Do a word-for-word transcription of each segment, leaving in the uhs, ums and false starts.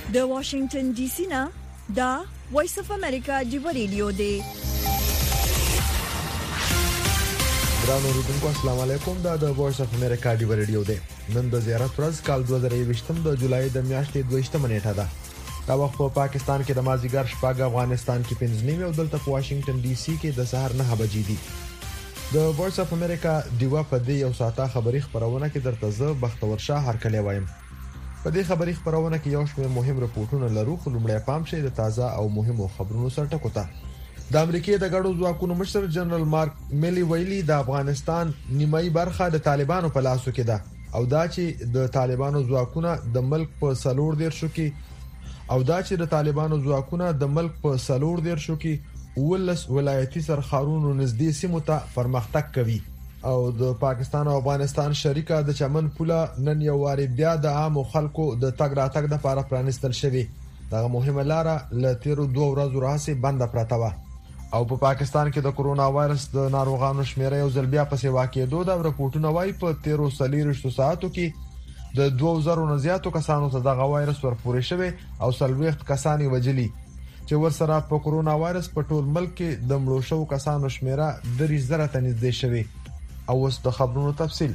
د واشنگټن ډي سي نه دا وایس اف امریکا دی ریډیو دی. ګران اوریدونکو السلام علیکم. دا د وایس اف امریکا دی ریډیو دی. نن د زیارت ورځ کال دوه زره یوویشتم د جولای د میاشتې دویشتمه نیټه ده. دا وخت په پاکستان کې د مازیګر شپږ، افغانستان کې پنځه نیمه او دلته په واشنگټن ډي سي کې د سهار نه بجې دي. د وایس اف امریکا دیوا په دې یو ساعته خبري خبرونه کې درته زه بختور شاه هرکلی وایم. په دې خبري خبرونه کې یو شمېر مهم رپورټونه لرو، خو لومړی پام شي د تازه او مهمو خبرونو سره ټکو ته. د امریکای د ګډو ځواکونو مشر جنرال مارک میلی ویلي د افغانستان نیمایي برخه د طالبانو په لاسو کې ده او دا چې د طالبانو ځواکونه د ملک په سلور دیرشو کې او دا چې د طالبانو ځواکونه د ملک په سلور دیرشو کې ولس ولایتي سرخارونو نږدې سیمو ته پرمختګ کوي. او د پاکستان او افغانستان شریکه د چمن پوله نن یو واری بیا د عام خلکو د تګ راتګ لپاره پرانستل شوی. دا مهمه لاره ل تیرو دوه ورځې راهیسې بنده پراته و. او په پاکستان کې د کورونا وایرس د ناروغانو شمیره یو ځل بیا په سیوا کې دوه د رپورټونه وايي په تیرو سلیریشتو ساعتو کې د دوه زره نه زیاتو کسانو ته د وایرس ورپورې شوی او سلويخت کسانی وجلی چې ورسره په کورونا وایرس په ټول ملک کې د مړو شو کسانو شمیره درې زره ته نږدې شوی. او اوس د خبرونو تفصیل.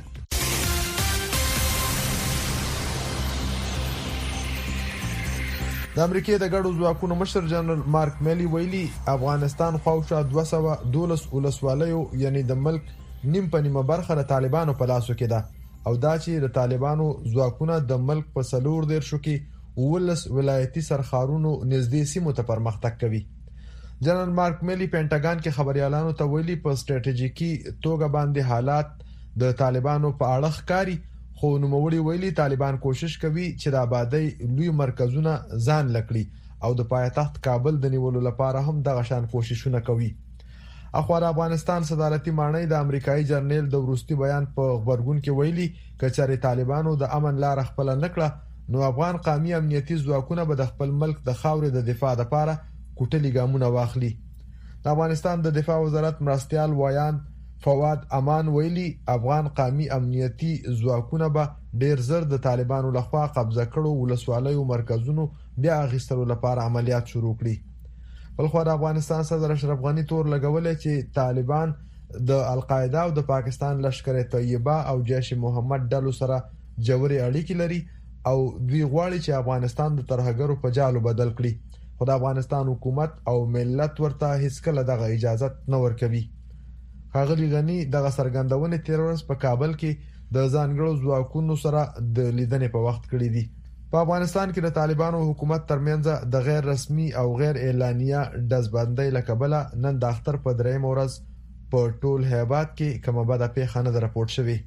د امریکای د ګډو ځواکونو مشر جنرال مارک میلی ویلي افغانستان خواوشا دوه سوه دولس ولسوالیو یعنی د ملک نیم په نیمه برخه د طالبانو په لاسو کې ده او دا چې د طالبانو ځواکونه د ملک په سلور دیرشو کې ولس ولایتي سرخارونو نږدې سیمو ته پرمختګ کوي. جنرال مارک میلی پینټاګان کې خبريالانو ته ویلي په سټریټیژیکي توګه باندې حالات د طالبانو په اړه ښکاری، خو نوموړي ویلي طالبان کوشش کوي چې د آبادی لوی مرکزونه ځان لکړي او د پایتخت کابل د نیولو لپاره هم دغه شان کوششونه کوي. اخوار افغانستان صدارتي مانای د امریکایي جرنیل د وروستي بیان په خبرګون کې ویلي کچاري طالبانو د امن لار خپل نکړه نو افغان قومي امنیتي ځواکونه به د خپل ملک د خاورې د دفاع لپاره کوټلي ګامونه واخلي. د افغانستان د دفاع وزارت مرستيال وایان فواد امان ویلي افغان قومي امنیتي ځواکونه به ډیر زر د طالبانو لخوا قبضه کړو ولسوالیو مرکزونو بیا غیستلو لپاره عملیات شروع کړي. بلخو د افغانستان صدر اشرف غنی تور لګولې چې طالبان د القاعده او د پاکستان لشکره طیبه او جیش محمد ډلو سره جوړي اړیکې لري او دوی غواړي چې افغانستان د ترهګرو په جالو بدل کړي. خو د افغانستان حکومت او ملت ورته هیڅ کله دغه اجازه نه ورکوي. ښاغلي غنی دغه سرګندونه تیر ورځ په کابل کې د ځانګړو ځواکونو سره د لیدنې په وخت کړی دي. په افغانستان کې د طالبانو حکومت ترمنځ د غیر رسمي او غیر اعلانیه دزبندۍ لکبله نن د اختر په درېم ورځ په ټول هیبات کې کومه بده پیښه نه راپورټ شوې.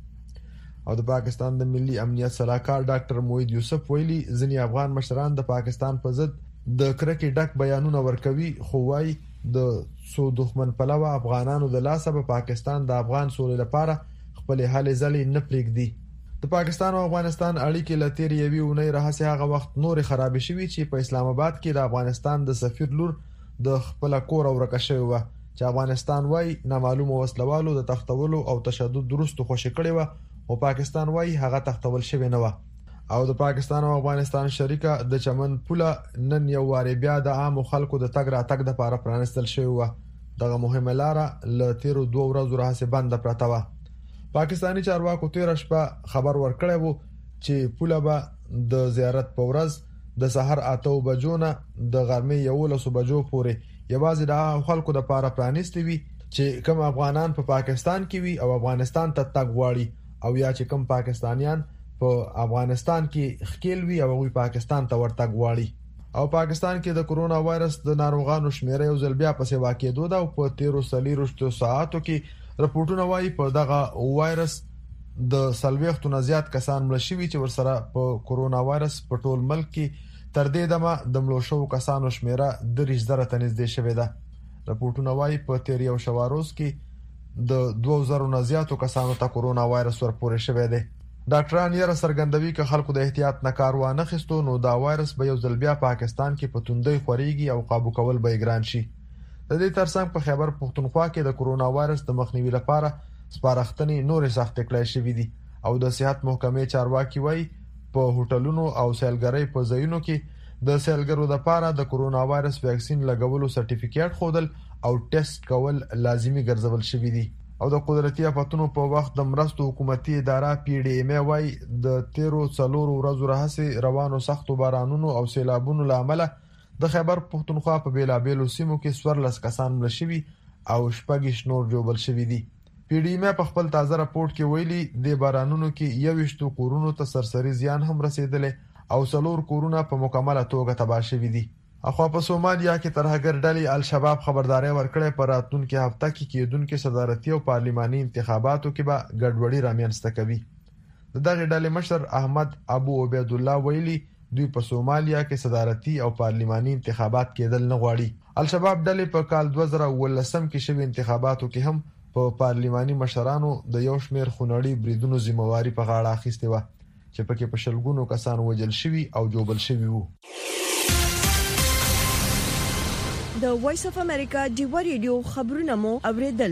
او د پاکستان د ملي امنیت صلاحکار ډاکټر موحد یوسف ویلي ځینې افغان مشران د پاکستان په ضد د کرکې ډک بیانونه ورکوي، خو وايي د سو دښمن پلوه افغانانو د لاسه په پاکستان د افغان سولې لپاره خپل هلې ځلې نه پرېږدي. د پاکستان او افغانستان اړیکې لتیر یوي اونۍ راهسه هغه وخت نور خراب شوي چې په اسلام آباد کې د افغانستان د سفیر لور د خپل کور ورکه شوی و چې افغانستان وايي نامعلومه وسلوالو د تختولو او تشدد درست خوشی کړي و او پاکستان وايي هغه تختول شوی نه و. او د پاکستان او افغانستان شریکه د چمن پوله نن یو واری بیا د عام خلکو د تګ راتګ لپاره پرانستل شوی و. دغه مهمه لاره ل تیرو دوه ورځې راهیسې بنده پراته و. پاکستاني چارواکو تیر شپه خبر ورکړی وو چې پوله به د زیارت په ورځ د سحر اته بجو نه د غرمې یولس بجو پورې یوازې د خلکو لپاره پرانستي وي چې کوم افغانان په پا پاکستان کې وي او افغانستان ته تګ غواړي او یا چې کوم پاکستانیان په افغانستان کې خکیل وی او وی پاکستان ته ورتګ غواړي. او پاکستان کې د کورونا وایرس د ناروغانو شمیره یو ځل بیا په سیوا کې دوه او په تیرو سلیریشتو ساعتو کې رپورټونه وايي په دغه وایرس د سلويختو نه زیات کسان مړ شوي چې ورسره په کورونا وایرس په ټول ملک کې تر دې دمه د مړو شو کسانو شمیره درې زره ته نږدې شوې ده. رپورټونه وايي په تیر یو شواروز کې د دوه زره نه زیاتو کسانو ته کورونا وایرس ورپورې شوی دی. ډاکټران یې سرګندوي چې خلکو د احتیاط نه کار وانه خستو نو دا وایرس به یو ځل بیا پاکستان کې په توندۍ خوريږي او قابو کول به ګران شي. د دې ترڅنګ په خیبر پختونخوا کې د کورونا وایرس د مخنیوي لپاره سپارښتنې نورې سخت کړای شوې دي او د صحت محکمې چارواکي وایي په هوټلونو او سیلګرۍ په ځایونو کې د سیلګرو لپاره د کورونا وایرس ویکسین لګولو سرټیفیکیټ خودل او ټیسټ کول لازمي ګرځول شوی دی. او د قدرتي آفتونو په وخت د مرستو حکومتي اداره پی ډی ایم وايي د تیرو څلورو ورځو راهیسې روانو سختو بارانونو او سیلابونو لامل د خیبر پښتونخوا په بیلابیلو سیمو کې څوارلس کسان مړه شوي او شپږ نور ژوبل شوي دي. پی ډی ایم په خپل تازه راپورټ کې ویلي د بارانونو کې یوویشتو کورونو ته سرسري زیان هم رسیدلی او څلور کورونه په مکمله توګه تباه شوي دي. اخوا په سومالیا کې ترهګر ډلې الشباب خبرداري ورکړې پر راتلونکي هفته کې کېدونکو صدارتي او پارلماني انتخاباتو کې به ګډوډي رامنځته کوي. د دغه ډلې مشر احمد ابو عبید الله ویلي دوی په سومالیا کې صدارتي او پارلماني انتخابات کېدل نه غواړي. الشباب ډلې په کال دوه زره ولسم کې شوي انتخاباتو کې هم په پارلماني مشرانو د یو شمېر خونړي بریدونو ذمہواری په غاړه اخیستې وه چې پکې په شلګونو کسان وژل شوي او جوبل شوي وو. د وایس اف امریکا ډیوا ریډیو خبرونه مو اوریدل.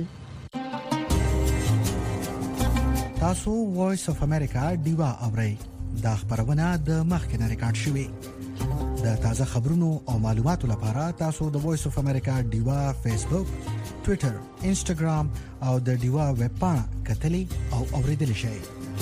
تاسو وایس اف امریکا ډیوا اورئ. دا خبرونه د مخکنه ریکارډ شوې. د تازه خبرونو او معلوماتو لپاره تاسو د وایس اف امریکا ډیوا فیسبوک، ټوئیټر، انسټاګرام او د ډیوا ویب پاڼه کتلي او اوریدل شئ.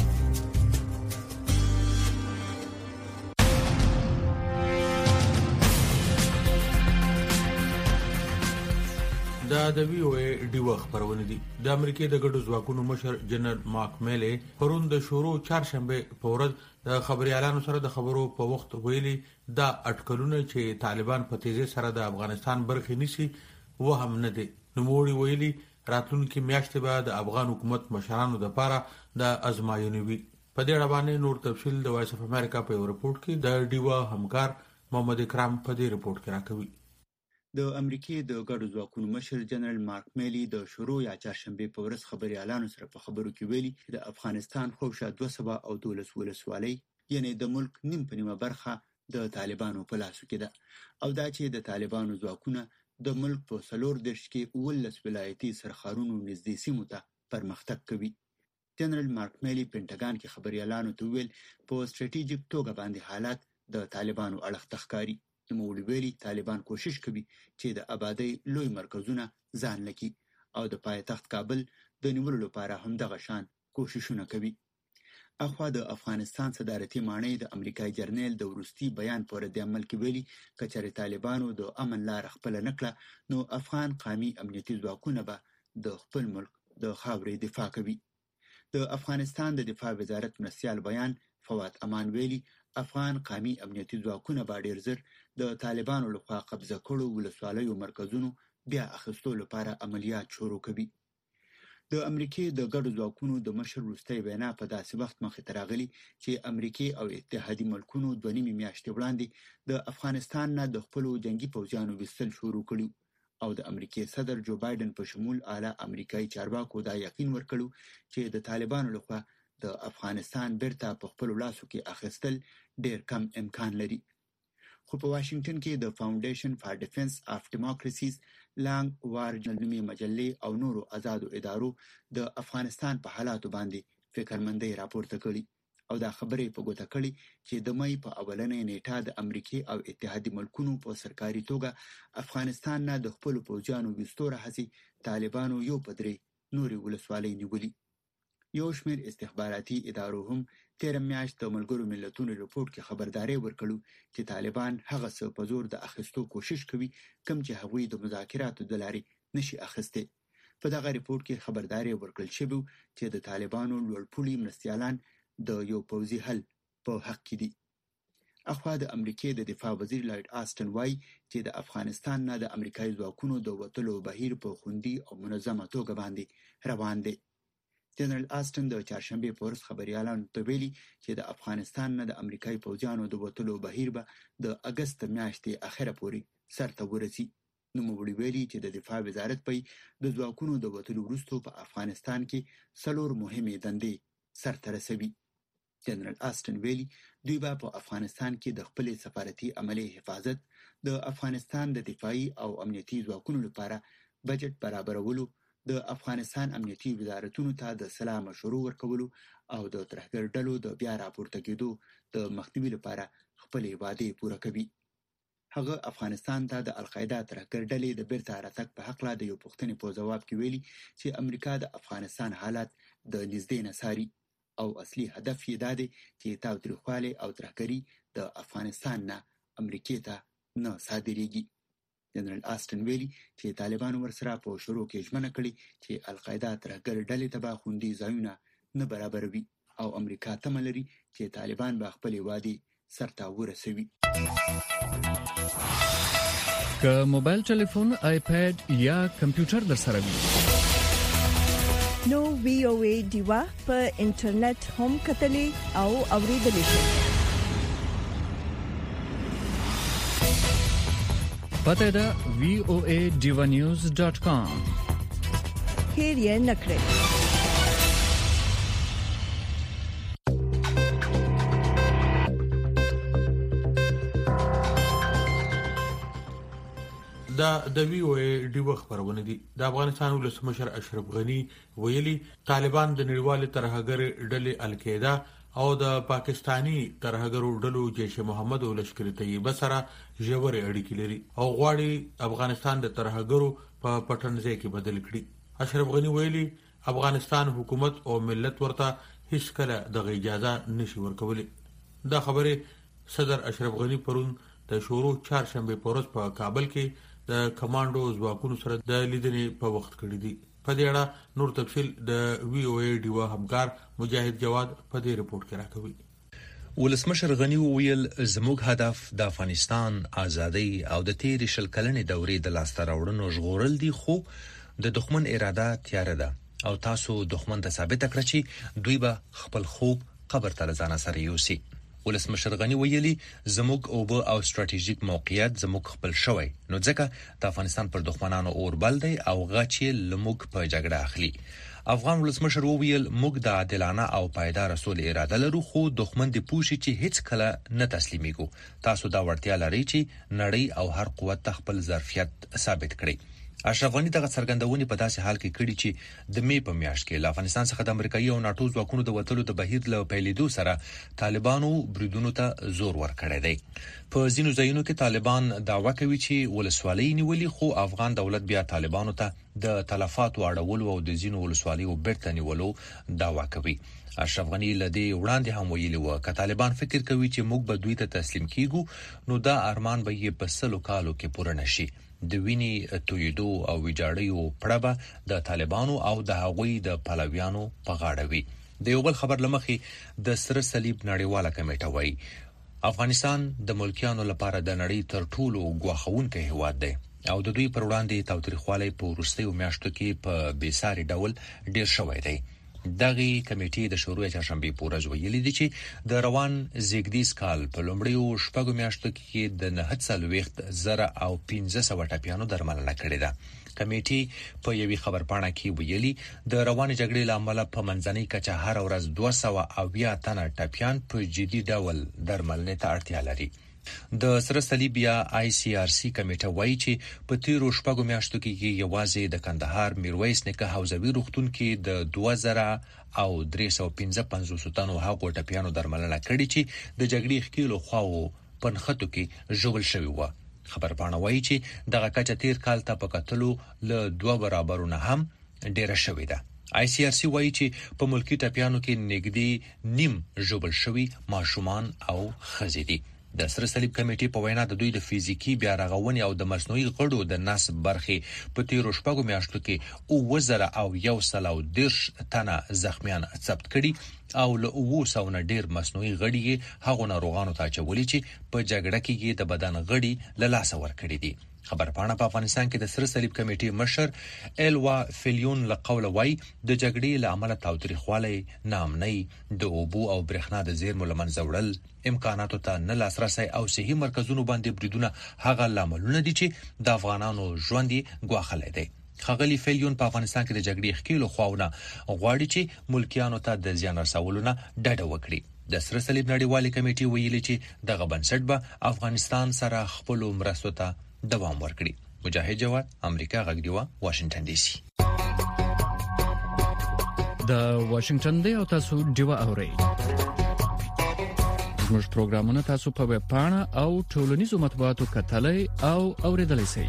دا د وی او ای ډیوا خبرونه دي. د امریکای د ګډو ځواکونو مشر جنرال مارک میلی پرون د شورو چهارشنبه په ورځ د خبريالانو سره د خبرو په وخت ویلي دا اټکلونه چې طالبان په تیزی سره د افغانستان برخه نیسي و هم نه دي. نو موړي ویلي راتلونکي میاشتې به د افغان حکومت مشرانو لپاره د ازمایښتونو وي. په دې اړه باندې نور تفصیل د وایس اف امریکا په ریپورت کې د ډیوا همکار محمد اکرام په دې ریپورت کې راکوي. د امریکای د ګډو ځواکونو مشر جنرال مارک میلی د شروع یا چهارشنبه په ورځ خبريالانو سره په خبرو کې ویلي د افغانستان خوشا دوه سوه او دولس ولسوالۍ یعنی د ملک نیم په نیمه برخه د طالبانو په لاسو کې ده او دا چې د طالبانو ځواکونه د ملک په څلور دیرش کې ولس ولایتي سرخارونو نږدې سیمو ته پرمختګ کوي. جنرال مارک میلی پینټاګان کې خبريالانو ته ویل په ستراتیژیک توګه باندې حالات د طالبانو اړخ تخکاری. نوموړي ویلي طالبان کوشش کوي چې د آبادی لوی مرکزونه ځان لکي او د پایتخت کابل د نیولو لپاره هم دغه شان کوششونه کوي. اخوا د افغانستان صدارتي ماڼۍ د امریکای جرنیل د وروستي بیان پر د عمل کې ویلي کچره طالبانو د امن لار خپل نکړه نو افغان قومي امنیتي ځواکونه به د خپل ملک د خاورې دفاع کوي. د افغانستان د دفاع وزارت مرستیال بیان فواد امان ویلي افغان قومي امنیتي ځواکونه به ډیر زر د طالبانو لخوا قبضه کړو ولسوالیو مرکزونو بیا اخیستو لپاره عملیات شروع کوي. د امریکای د ګډو ځواکونو د مشر وروستي وینا په داسې وخت مخې ته راغلي چې امریکای او اتحادي ملکونو دوه نیمې میاشتې وړاندې د افغانستان نه د خپلو جنگي پوځیانو ویستل شروع کړي او د امریکای صدر جو بایدن په شمول اعلی امریکایي چارواکو دا یقین ورکړو چې د طالبانو لخوا د افغانستان بیرته په خپل لاسو کې اخیستل ډیر کم امکان لري. خو په واشنگټن کې د فاونډیشن فار ډیفنس اف ډیموکراسیز لانګ وار جنلمي مجلې او نورو آزادو ادارو د افغانستان په حالاتو باندې فکرمندۍ راپورته کړي او دا خبرې په ګوته کړي چې د مې په اولنۍ نیټه د امریکای او اتحادي ملکونو په سرکاري توګه افغانستان نه د خپل پوځیانو وستو راهسي طالبانو یو پدري نوري ولسوالۍ نیولي. یو شمېر استخباراتي ادارو هم تیر میاشت د ملګرو ملتونو ریپورت کې خبرداري ورکړو چې طالبان هغه څه په زور د اخیستو کوشش کوي کوم چې هغوی د مذاکراتو د لارې نشي اخیسته. په دغه ریپورت کې خبرداري ورکړل شوی چې د طالبانو لوړپوړي مرستیالان د یو پوځي حل په حق کې دي. اخوا د امریکای د دفاع وزیر لایډ آسټن وایي چې د افغانستان نه د امریکایي ځواکونو د وټلو بهیر په خوندي او منظمه توګه باندې روان دی. جنرال آسټن د چهارشنبه په ورځ خبريالانو ته ویلي چې د افغانستان نه د امریکایي پوځیانو د وټلو بهیر به د اگست میاشتې اخره پورې سرته ورسي. نوموړي ویلي چې د دفاع وزارت پي د ځواکونو د وټلو وروسته په افغانستان کې څلور مهمې دندې سرته رسوي. جنرال آسټن ویلي دوی به په افغانستان کې د خپل سفارتي عملي حفاظت، د افغانستان د دفاعي او امنیتي ځواکونو لپاره بجټ برابرولو، د افغانستان امنیتي وزارتونو ته د سلام مشورو ورکولو او د ترهګر ډلو د بیا راپورته کېدو د مخنیوي لپاره خپل وعده پوره کوي. هغه افغانستان ته د القاعده ترهګر ډلې د بیرته راتګ په هکله د یو پوښتنې په ځواب کې ویلي چې امریکا د افغانستان حالات د نږدې نه څاري او اصلي هدف یې دا دی چې تاوتریخوالی او ترهګري د افغانستان نه امریکې ته نه صادریږي. جنرال آسټن ویلي چې طالبانو ورسره په شروع کې ژمنه کړې چې القاعده ترهګر ډلې ته به خوندي ځایونه نه برابروي او امریکا تمه لري چې طالبان به خپلې وعدې سرته ورسوي. که موبایل ټلیفون، آیپیډ یا کمپیوټر در سره وي نو وی او ای ډیوا په انټرنیټ هم کتلې او اوریدلې شي. پته ده وی او ای ډیوا نیوز ډاٹ کام. هیر یې نکړئ. دا د وی او ای ډیوا خبرونه دي. د افغانستان ولسمشر اشرف غنی ویلي طالبان د نړیوال ترهګر ډلې القاعده او د پاکستانی ترهګرو ډلو جیش محمد او لشکر طیبه سره ژورې اړیکې لري او غواړي افغانستان د ترهګرو په پټنځای کې بدل کړي. اشرف غنی ویلي افغانستان حکومت او ملت ورته هیڅ کله د اجازه نشي ورکولي. دا خبره صدر اشرف غنی پرون د شورو چهارشنبه په ورځ په کابل کې د کمانډو ځواکونو سره د لیدنې په وخت کړی دی. په دې اړه نور تفصیل د وی او ای ډیوا همکار مجاهد جواد په دې رپورت کې راکوي. ولسمشر غنی وویل زموږ هدف د افغانستان ازادي او د تیر شل کلنې دورې د لاسته راوړنو ژغورل دي، خو د دښمن اراده تیار ده او تاسو دښمن ته ثابت کړئ چې دوی به خپل خوب قبر ته ځان سره یوسي. ولسمشر غنی ویلي زموږ اوبه او ستراتیژیک موقعیت زموږ خپل شوی، نو ځکه د افغانستان پر دښمنانو اور بل دی او غاچې لموږ په جګړه اخلي. افغان ولسمشر وویل موږ د عادلانه او پایدار رسول اراده لرو، خو دښمن دې پوښي چې هیڅ کله نه تسلیمیږو. تاسو دا وړتیا لرئ چې نړۍ او هر قوت خپل ظرفیت ثابت کړئ. اشرف غنی دغه څرګندونې په داسې حال کې کړي چې د می په میاشت کې له افغانستان څخه د امریکایي او ناتو ځواکونو د وټلو د بهیر له پیلېدو سره طالبانو بریدونو ته زور ورکړی دی. په ځینو ځایونو کې طالبان دعوا کوي چې ولسوالۍ نیولې، خو افغان دولت بیا طالبانو ته د تلفاتو اړولو او د ځینو ولسوالیو بیرته نیولو دعوا کوي. اشرف غنی لدی وړاندې هم ویلي و که طالبان فکر کوي چې موږ به دوی ته تسلیم کیږو، نو دا ارمان به یې په سلو کالو کې پوره نشي. د ویني تویدو او ویجاړیو پړبه د طالبانو او د هغوی د پلویانو په غاړه وي. د یو بل خبر لمخې د سره صلیب نړیواله کمیټه وایي افغانستان د ملکیانو لپاره د نړۍ تر ټولو ګواښونکی هیواد دی او د دوی پر وړاندې تاوتریخوالی په وروستیو میاشتو کې په بېساري ډول ډیر شوی دی. دغه کمیټې د شروع چهارشنبه په ورځ ویلي دي چې د روان زیږدیز کال په لومړیو شپږو میاشتو کې د نه څلوېښت زره او پنځه سوه ټپیانو درملنه کړې ده. کمیټې په یوې خبرپاڼه کې ویلي د روان جګړې له امله په منځنۍ کچه هر ورځ دوه سوه اویا تنه ټپیان په جدي ډول درملنې ته اړتیا لري. د سره صلیب یا آی سی آر سی کمیټه وایي چې په تیرو شپږو میاشتو کې یوازې د کندهار میرویس نیکه حوزوي روغتون کې د دوه زره او درې سوه پنځه پنځوس تنو هغو ټپیانو درملنه کړې چې د جګړې ښکېلو خواو په نښتو کې ژوبل شوي وو. خبرپاڼه وایي چې دغه کچه تیر کال ته په کتلو له دوه برابرونه هم ډیره شوې ده. آی سی آر سی وایي چې په ملکی ټپیانو کې نږدې نیم ژوبل شوي ماشومان او ښځې دي. د سره صلیب کمیټې په وینا د دوی د فزیکی بیا رغونې او د مصنوعي غړو د نصب برخې په تیرو شپږو میاشتو کې اووه زره او یو سل او دېرش تنه زخمیان ثبت کړي او له اووه سوه نه ډیر مصنوعي غړي هغو ناروغانو ته اچولي چې په جګړه کې د بدن غړي له لاسه ورکړي دي. خبرپاڼه په افغانستان کې د سره صلیب کمیټې مشر ایلوا فیلیون له قوله وایي د جګړې له امله تاوتریخوالی، ناامنۍ، د اوبو او برېښنا د زیرمو له منځه وړل، امکاناتو ته نه لاسرسی او صحي مرکزونو باندې بریدونه هغه لاملونه دي چې د افغانانو ژوند یې ګواښلی دی. ښاغلي فیلیون په افغانستان کې د جګړې ښکېلو خواونه غواړي چې ملکیانو ته د زیان رسولو نه ډډه وکړي. د سره صلیب نړیوالې کمیټې ویلي چې دغه بنسټ به افغانستان سره خپلو مرستو ته دوام ورکړي. مجاهد جواد، امریکا غږ دیوه، واشنگټن ډي سي. د واشنگټن دی او تاسو دیوه اورئ. زموږ پروګرامونه تاسو په ویب پاڼه او ټولنیزو مطبوعاتو کتلای او اوریدلای شئ.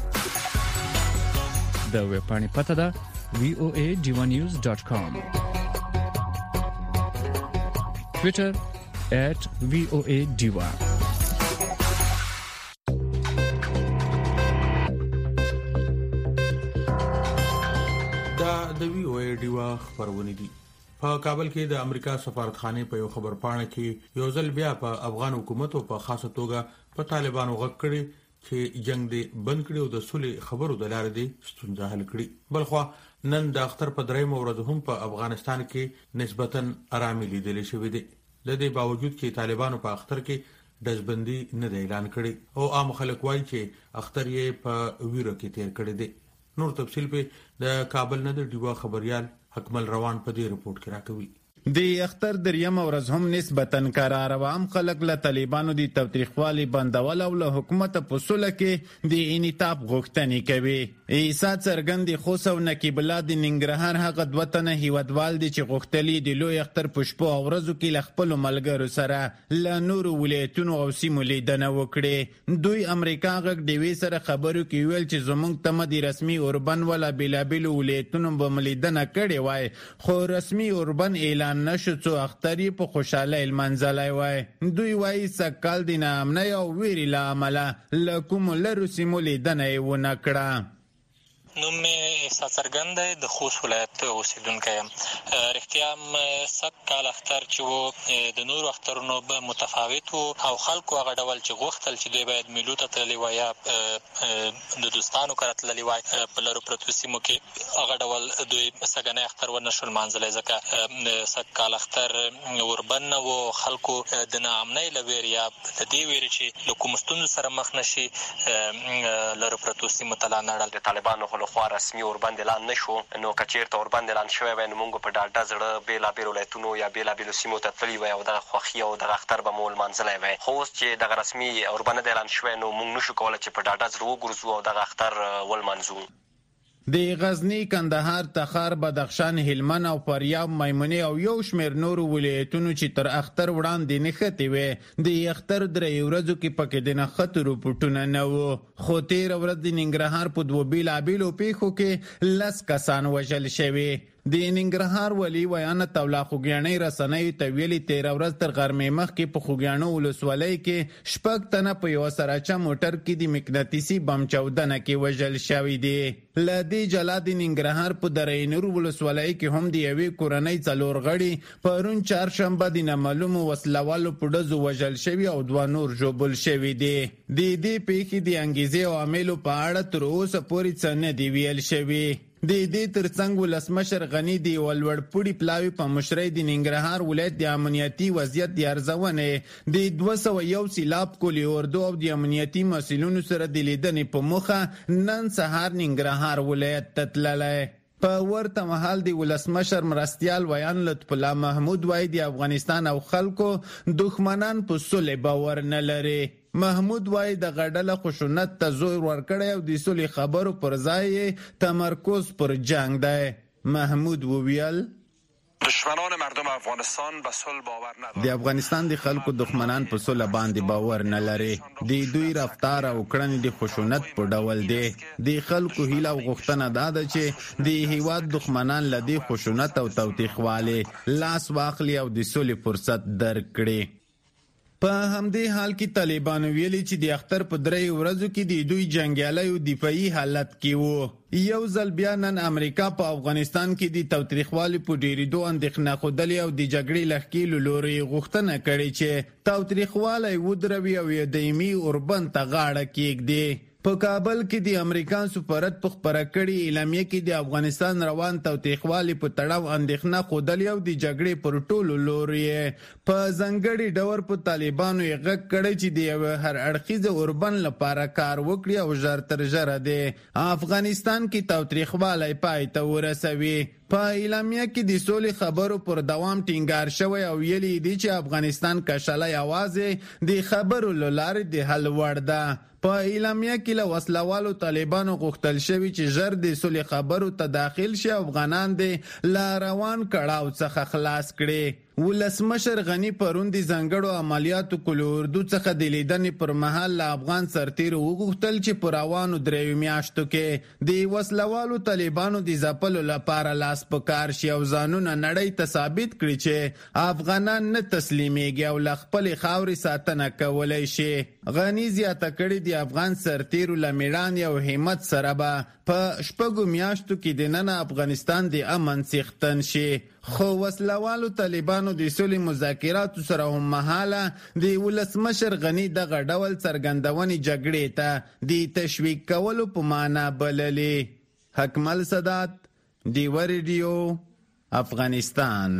د ویب پاڼې پته ده وی او ای ډیوا نیوز ډاټ کام. ټویټر at وی او ای ډیوا. دا د وی او ای ډیوا خبرونه دي. په کابل کې د امریکا سفارتخانه په یو خبر پاڼه کې یو ځل بیا په افغان حکومت او په خاصه توګه په طالبانو غږ کړي چې جنگ دې بند کړي او د صلح خبرو د لارې دې ستونزه حل کړي. بلخو نن د اختر په درېم ورځ هم په افغانستان کې نسبتاً آرامي لیدل شوې ده. د دې باوجود چې طالبانو په اختر کې دزبندي نه اعلان کړي او عام خلک وایي چې اختر یې په ویره کې تیر کړی دی. نور تفصیل په د کابل نه د ډیوا خبريال حکمل روان په دې رپورت کې راکوي. د اختر دریم ورځ هم نسبتاً قرار و عام خلک له طالبانو د توتریخوالي بندول او له حکومت په سوله کې د انعطاف غوښتنې کوي. عیسی څرګند خوسو نقیب الله د ننګرهار هغه دوه تنه هیوادوال دي چې غوښتلي د لوی اختر په شپو او ورځو کې له خپل ملګرو سره له نورو ولایتونو او سیمو لیدنه وکړي. دوی امریکا غږ ډیوي سره خبرو کې ویل چې زمونږ تمه د رسمي اوربن ولا بلابل ولایتونو به ملیدنه کړي وای، خو رسمي اوربن اعلان نشو څو اختری په خوشاله المنزلای وای. دوی وای سکال د نامنه او ویری لا عمله لکوم لرو سیمو لیدنه و نکړه. نوم مې سرګند دی، د خوست ولایت اوسیدونکی یم. رښتیا هم سږ کال اختر چې و د نورو اخترونو به متفاوت و او خلکو هغه ډول چې غوښتل چې دوی باید میلو ته تللی وای یا د دوستانو کره تللی وای په لرو پرتو سیمو کې هغه ډول دوی سږنی اختر ونشول منځلی، ځکه سږ کال اختر اوربن نه و. خلکو د ناامنۍ له ویرې یا د دې ویرې چې له کومو ستونزو سره مخ نه شي لرو پرتو سیمو ته لا نړل. د طالبانو خو رسمي اوربند اعلان نشو، نو کچیرته اوربند اعلان شوی وای نو موږ په ډاډه زړه بیلابیل ولایتونو یا بیلابیلو سیمو ته تللی وای او دغه خوښي او دغه اختر به مو لمانځلی وای. خو اوس چې دغه رسمي اوربند اعلان شوی نو موږ نشو کولی چې په ډاډه زړه وګرځو او دغه اختر ولمانځو. د غزنی، کندهار، تخار، بدخشان، هلمند او فاریاب، میمنه او یو شمېر نورو ولایتونو چې تر اختر وړاندې نښتې وې د اختر درې ورځو کې پکې د نښتو رپورټونه نه وو. خو تېره ورځ د ننګرهار په دوه بېلابېلو پیښو کې لس کسان وژل شوي. د ننګرهار ولي ویانه تولا خوګیاڼۍ رسنیو ته ویلي تېره ورځ تر غرمې مخکې په خوګیاڼو ولسوالۍ کې شپږ تنه په یوه سراچه موټر کې د مقناطیسي بم چاودنه کې وژل شوي دي. له دې جلا د ننګرهار په دره نور ولسوالۍ کې هم د یوې کورنۍ څلور غړي پرون چهارشنبه د نامعلومو وسلوالو په ډزو وژل شوي او دوه نور ژوبل شوي دي. د دې پیښې د انګیزې او عاملو په اړه تر اوسه پورې څه نه دي ویل شوي. د دې ترڅنګ ولسمشر غنی دی ولوړپوړي پلاوي په مشرۍ د ننګرهار ولایت د امنیتي وضعیت د ارزونه د دوه سوه یو سیلاب کولی اردو او د امنیتي مسولینو سره د لیدنې په موخه نن سهار ننګرهار ولایت ته تللی. په ورته مهال د ولسمشر مرستیال ویان لطف الله محمود وایي د افغانستان او خلکو دښمنان په صلح باور نه لري. محمود وای د غډله خشونت ته زور ورکړی او د صلح خبرو پر ځای تمرکز پر جنگ دی. محمود وویل دشمنان مردم افغانستان به صلح باور ندارند. د افغانستان د خلکو دښمنان په صلح باندې باور نه لري. د دوی رفتار او کړنې د خشونت په ډول دي. د خلکو هیله او غوښتنه دا ده چې د هیواد دښمنان له دې خشونت او توتیخوالي لاس واخلي او د صلح فرصت درکړي. په همدې حال کې طالبانو ویلي چې د اختر په درې ورځو کې د دوی جنګیالیو دفاعي حالت کې وو. یو ځل بیا نن امریکا په افغانستان کې د تاوتریخوالي په ډېرېدو اندېښنه ښودلې او د جګړې له ښکېلو لورې غوښتنه کړې چې تاوتریخوالی ودروي او یو دایمي اوربند ته غاړه کېږدي. په کابل کې د امریکا سفارت په خپره کړې اعلامیه کې د افغانستان روان تاوتریخوالي په تړاو اندېښنه ښودلې او د جګړې پر ټولو لورې په ځانګړي ډول په طالبانو یې غږ کړی چې د یوه هر اړخیزه اوربند لپاره کار وکړي او ژر تر ژره دی افغانستان کې تاوتریخوالی پای ته ورسوي. په اعلامیه کې د سولې خبرو پر دوام ټینګار شوی او ویلي دي چې افغانستان کشله یوازې د خبرو له لارې د حل وړ ده. په اعلامیه کې له وسلوالو طالبانو غوښتل شوي چې ژر د سولې خبرو ته داخل شي او افغانان د له روان کړاو څخه خلاص کړي. ولسمشر غنی پرون د ځانګړو عملیاتو کلو اردو څخه د لیدنې پر مهال له افغان سرتیرو وغوښتل چې په روانو دریو میاشتو کې د وسلوالو طالبانو د ځپلو لپاره لاس په کار شي او ځانونه نړۍ ته ثابت کړي چې افغانان نه تسلیمیږي او له خپلې خاورې ساتنه کولی شي. غنی زیاته کړې د افغان سرتیرو له میړانې او همت سره به په شپږو میاشتو کې دننه افغانستان د امن څښتن شي. خو وسلوالو طالبانو د سولې مذاکراتو سره هم مهاله د ولسمشر غنی دغه ډول څرګندونې جګړې ته د تشویق کولو په معنا بللې. حکمل سادات، ډیوه ریډیو، افغانستان.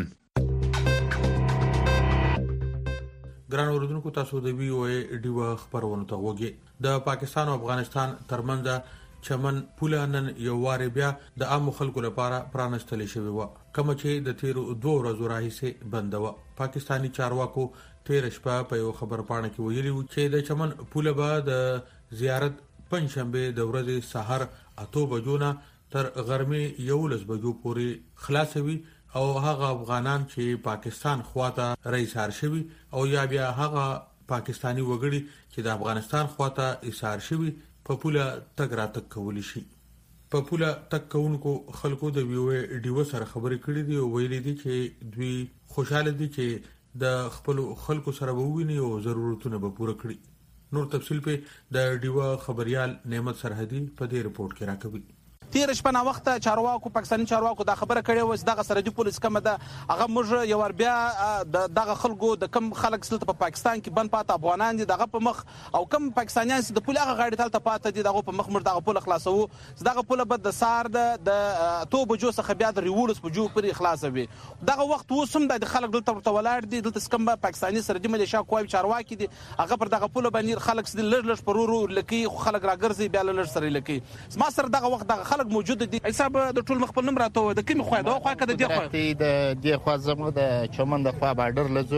ګران اوریدونکو، تاسو د وی او ای ډیوه خبرونه ته وګورئ. د پاکستان او افغانستان ترمنځ چمن پوله نن یو واره بیا د عامو خلکو لپاره پرانستل شوی و، کوم چې د تیرو دوه ورځو راهیسې بنده و. پاکستانی چارواکو تیر شپه په یو خبر پاڼه کې ویلي و چې د چمن پوله به د زیارت پنځشنبه د ورځې سحر اته بجو نه تر غرمې یولس بجو پورې خلاصوي او هغه افغانان چې پاکستان خواته رئیسار شوي او یا بیا هغه پاکستانی وګړي چې د افغانستان خواته ایثار شوي په پوله تګ راتګ کولی شي. په پوله تګ کوونکو خلکو د وی او ای ډیو سره خبرې کړې دي او ویلي دي چې دوی خوشاله دي چې د خپل خلکو سره وویني او ضرورتونه به پوره کړي. نور تفصیل په د ډیو خبريال نعمت سرحدي په دې رپورت کې راکوي. تیر شپه نا وخت چارواکو پاکستاني چارواکو دا خبره کړې و چې دغه سرحدي پولیس کومه ده هغه موږ یو ور بیا دغه خلکو د کم خلک سلطه په پاکستان کې بند پات افغانان دي دغه په مخ او کم پاکستانیان چې د پوله هغه غاړي تل ته پات دي دغه په مخ موږ دغه پوله خلاصو. دغه پوله بد د سار د تو بجو څخه بیا د ریولس بجو پرې خلاصوي. دغه وخت وسم د خلک دلته ورته ولاړ دي دلته سکم پاکستاني سرحدي ملیشیا کوی چارواکي دي هغه پر دغه پوله باندې خلک سد لږ لږ پرورو لکه خلک راګرځي بیا لږ سره لکه ما سره دغه وخت دغه خلک موجود دي. حساب د ټول مخ په نوم راته د کوم خو دا خو کده دی خو د دی خو زمو د چمن د خوا بارډر لزو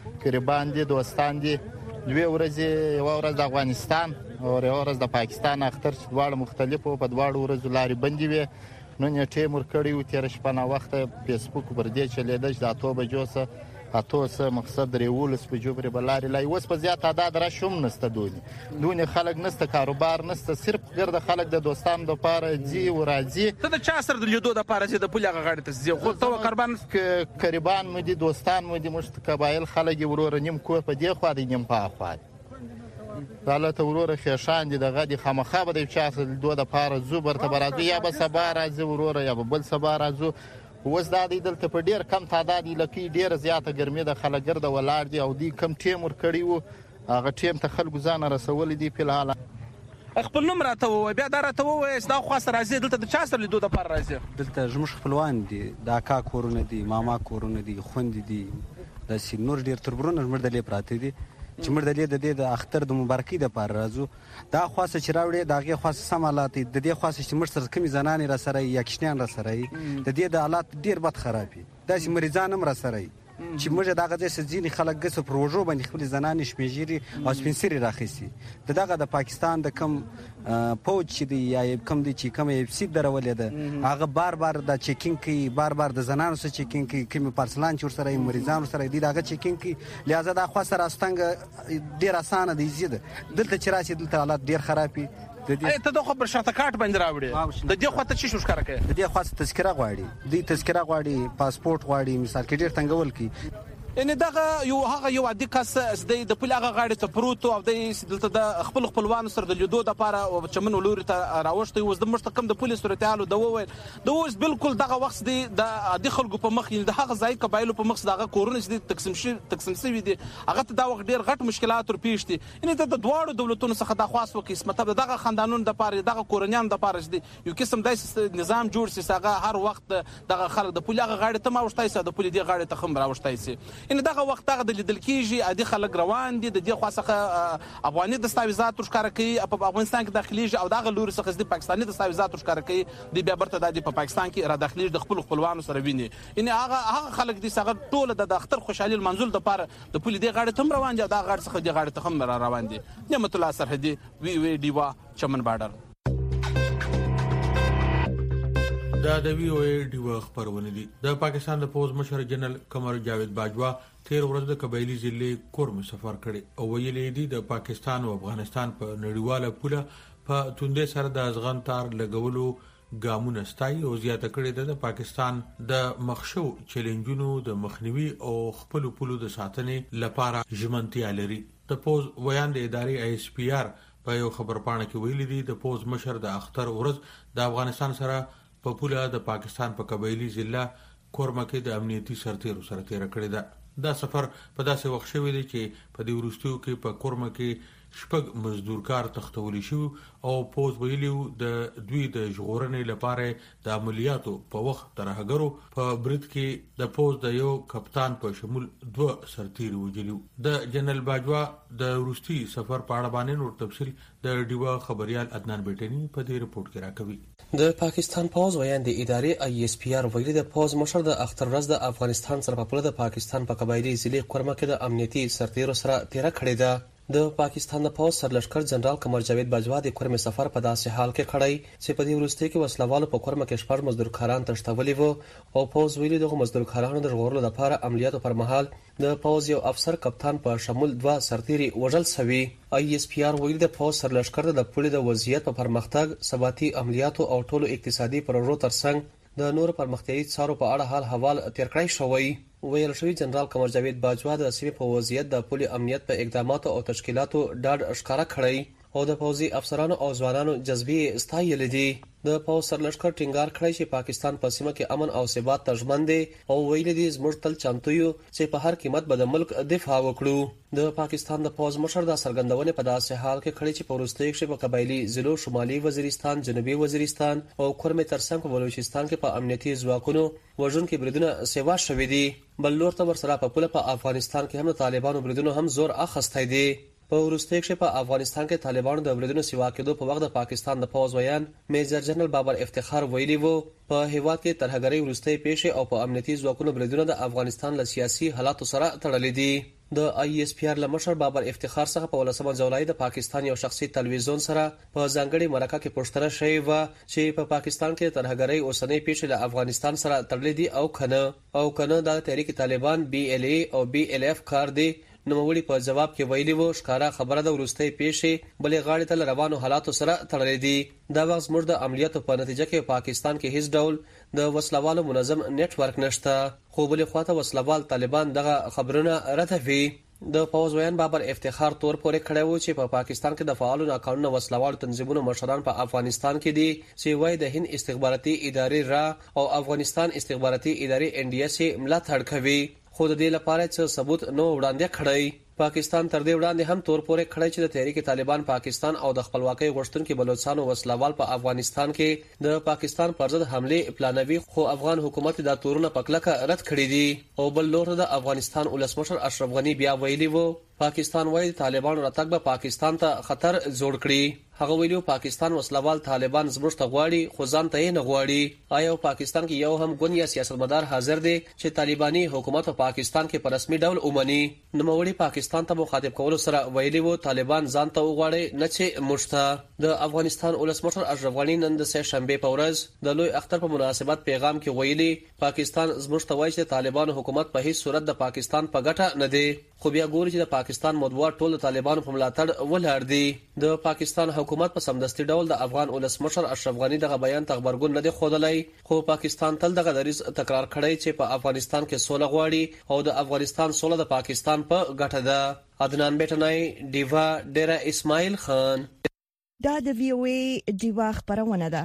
قربان دي دوستان دي دوی ورځي یو ورځ د افغانستان او یو ورځ د پاکستان اختر دواړه مختلفو په دواړو ورځو لاري بندي وي. نو نه ټیم ور کړی و تیر شپه نا وخت فیسبوک پر دې چلیدل چې د اته بجو سه اته سه مقصد ریولس په جو پر بلاري لای وس په زیات تعداد را شوم نسته دونی دونی خلک نسته کاروبار نسته صرف ګرد خلک د دوستان د پاره جی و راځي ته د چا سره د لیدو د پاره چې د پولیغه غاړي ته زی خو تو قربان قربان مو دي دوستان مو دي مشت قبایل خلک ورور نیم کو په دی خو د نیم په خوا حالت ورور خیشان دي دغه د خامخا به د چا سره د دوه د پاره زوبر ته برازو یا به سبا راځي ورور یا به بل سبا راځو. وس دا د دلته په ډیر کم تعداد لکه ډیر زیاته ګرمي د خلک ګرد ولار دي او دی کم ټیم ور کړی وو هغه ټیم ته خلکو ځان رسول دي په حال خپل نوم راته و بیا دا راته و دا خو سره راځي دلته د چا سره لیدو د پر راځي دلته زموږ خپلوان دي د اکا کورونه دي ماما کورونه دي خوند دي د سینور ډیر تربرونه زموږ د لې پراته دي چې موږ د دې د دې د اختر د مبارکي د پر راځو دا خاصه چې راوړي داغه خاصه سمالات د دې خاصه چې موږ سره کمی زنانې را سره یا کښنیان را سره د دې د حالات ډیر بد خرابي داسې مریضان هم را سره چې موږ دغه د سځینی خلک ګس پروژو باندې خپل زنانې شمیجيري او سپینسری راخسي دغه د پاکستان د کم پوج چې دی یا کم دی چې کم اف سی درولې ده هغه بار بار د چیکینګ کوي بار بار د زنانو سره چیکینګ کوي کوم پرسلان چې سره مریضانو سره دی دغه چیکینګ کوي لہذا دا خاصه راستنګ ډیر اسانه دی زیاده دلته چې راشي دلته حالات ډیر خرابي ته د خو پر شاته کارت باندې راوړي د دې خو ته چې شو ښکار کوي د دې خاصه تذکره غواړي د تذکره غواړي پاسپورت غواړي مثال کې ډیر تنګول کی ان دغه یو هغه یو عادي کس د پولیغه غاړي ته پروت او د دلته د خپل خپلوان سره د لیدو د لپاره او چمن ولوري ته راوښتي وز د مشتکم د پولیس صورتالو د وویل د اوس بالکل دغه وخت دی د عادي خلکو په مخ د هغه ځای قبایلو په مخ دغه کورونه چې تقسیم شي تقسیم شوی دي هغه ته دا وخت ډیر غټ مشکلات ور پیښ دي ان د دواړو دولتونو څخه د خاص وکي مطلب دغه خاندانونو د لپاره دغه کورنیان د لپاره دي یو قسم دای نظام جوړ سي هغه هر وخت دغه خلک د پولیغه غاړي ته ماوښتای سي د پولی دی غاړي ته خم راوښتای سي ان دغه وخت د لیدل کیږي ادي خلک روان دي د دې خاصه افغاني دستاویزات ښکار کوي په افغانستان کې داخليږي او دغه لوري څخه د پاکستاني دستاویزات ښکار کوي د بیا برته د پاکستان کې را داخليږي د خپل خپلوانو سره ویني ان هغه هغه خلک دي څنګه ټول د اختر خوشحالي منزل د پاره د پولی دی غاړي تم روان دي دا غاړي څخه دی غاړي ته هم روان دي. نعمت الله سرحدي وی وی ډیوا چمن بارډر. دا د وی او ای ډیوا خبرونه دي. د پاکستان د پوز مشر جنرال قمر جاوید باجوا تیر ورځ د قبایلی ضلع کورم سفر کړي او ویلي دي د پاکستان او افغانستان په نړیواله پوله په توندې سره د ازغن تار لګولو ګامونه ستای او زیاته کړي ده. د پاکستان د مخشو چیلنجونو د مخنیوي او خپل پولو د ساتنې لپاره ژمنتیا لري. د پوز ویان د ادارې ای اس پی آر په یو خبرپاڼه کې ویلي دي د پوز مشر د اختر ورځ د افغانستان سره په پوله د پاکستان په قبایلی ضلع کورمه کې د امنیتي سرتیرو سره تیر کړی ده. دا سفر په داسې وخت شوی دی چې په دې وروستیو کې په کورمه کې شپږ مزدورکار تختولی شو او پوز ویلیو د دوی د ژغورنې لپاره د عملیاتو په وخت ترهګرو په برید کې د پوز د یو کپتان په شمول دوه سرتیري وجلیو. د جنرال باجوا د وروستي سفر په اړه باندې نور تفصیل د ډیوا خبريال عدنان بیٹنی په دې رپورت کې راکوي. د پاکستان پوز ویان د ادارې ای اس پی آر ویلي د پوز مشر د اختر ورځ د افغانستان سره په پوله د پاکستان په قبایلی ضلع کورمه کې د امنیتي سرتیرو سره تیر کړی ده. د پاکستان د پوز سرلشکر جنرال قمر جاوید باجوا د کورمه سفر په داسې حال کې کړی چې په دې وروستي کې وسلوالو په کورمه کې شپږ مزدورکاران تښتولي وو او پوز ویلي دغه مزدورکارانو د ژغورلو لپاره عملیاتو پر مهال د پوز یو افسر کپتان په شمول دوه سرتیري وژل شوی. ای اس پی آر ویلي د پوز سرلشکر د پولې د وضعیت په پرمختګ ثباتي عملیاتو او ټولو اقتصادي پروژو ترڅنګ د نور پرمختیایي څارو په اړه حال حوال تیر کړی شوی. ویل شوی جنرال قمر جاوید باجوا د سیمې په وضعیت د پولي امنیت په اقداماتو او تشکیلاتو ډاډ ښکارا کړی او د پوځي افسرانو او ځوانانو جذبي استایل دي. د پوز سرلشکر ټینګار کړی چې پاکستان په سیمه کې امن او ثبات ته ژمن دی او ویل دي زموږ تل چمتو یو چې په هر قیمت به د ملک دفاع وکړو. د پاکستان د پوز مشر د سرګندونې په داسې حال کې کړی چې په وروستیو کې په قبایلی ضلعو شمالي وزیرستان، جنوبي وزیرستان او کورمه ترڅنګ په بلوچستان کې په امنیتي ځواکونو وژونکي بریدونه سیوا شوي دي. بل لور ته ورسره په پوله په افغانستان کې هم د طالبانو بریدونو هم زور اخیستی دی. په وروستیو کې په افغانستان کې طالبانو د بریدونو سیوا کېدو په وخت د پاکستان د پوز ویان میجر جنرال بابر افتخار ویلي وو په هیواد کې ترهګرۍ وروستۍ پیښې او په امنیتي ځواکونو بریدونه د افغانستان له سیاسي حالاتو سره تړلي دي. د ای اس پی آر لمشر بابر افتخار څخه په ولسمه جولای د پاکستان یو شخصي تلویزیون سره په ځانګړي مرکه کې پوښتنه شوې و چې په پاکستان کې ترهګرۍ اوسنۍ پیښې له افغانستان سره تړلي دي او کنه او کنه د تحریک طالبان بی ال ای او بی ال اف کار دی. نوموړي په جواب کې ویلي وو ښکارا خبره د وروستۍ پیښې بلې غاړې ته روانو حالاتو سره تړلې دي. دا وخت زموږ د عملیاتو په نتیجه کې پاکستان کې هیڅ ډول د وسلوالو منظم نیټ ورک نشته خو بلې خواته وسلوال طالبان دغه خبرونه ردوي. د پوز ویان بابر افتخار تور پورې کړی وو چې په پا پاکستان کې د فعالو ناقانونه وسلوالو تنظیمونو مشران په افغانستان کې دي چې وایي د هند استخباراتي ادارې را او افغانستان استخباراتي ادارې ان ډي اس ملاتړ کوي خو د دې لپاره چې ثبوت نو وړاندې کړی. پاکستان تر دې وړاندې هم تور پورې کړی چې د تحریک طالبان پاکستان او د خپلواکۍ غوښتونکو بلوچستانو وسلوال په افغانستان کې د پاکستان پر ضد حمله پلانوي خو افغان حکومت دا تورونه په کلکه رد کړی دي او بل لور د افغانستان ولسمشر اشرف غنی بیا ویلي وو پاکستان وايي طالبان راتګ به پاکستان ته خطر جوړ کړي. هغه ویلو پاکستان وسلوال طالبان زموږ ته غواړي خو ځان ته نه غواړي. آیا پاکستان کې یو هم ګوند یا سیاستمدار حاضر دی چې طالباني حکومت په پاکستان کې په رسمي ډول ومني؟ نوموړي پاکستان ته مخاطب کولو سره ویلي وو طالبان ځان ته وغواړي نه چې مشته. د افغانستان ولسمشر اشرف غنی نن د سه شنبه په ورځ د لوی اختر په مناسبت پیغام کې ویلي پاکستان زموږ ته وایي چې طالبان حکومت په هیڅ صورت د پاکستان په ګټه نه دی خو بیا ګوري چې د پاکستان مدوار ټول د طالبانو په ملاتړ ولاړ دي. د پاکستان حکومت په سمدستي ډول د افغان ولسمشر اشرف غنی دغه بیان ته خبرګون نه دی ښودلی خو پاکستان تل دغه دریځ تکرار کړی چې په افغانستان کې سوله غواړي او د افغانستان سوله د پاکستان په ګټه ده. عدنان بیٹنای دیوا ډیرا اسماعیل خان. دا د وی او ای دیوا خبرونه ده.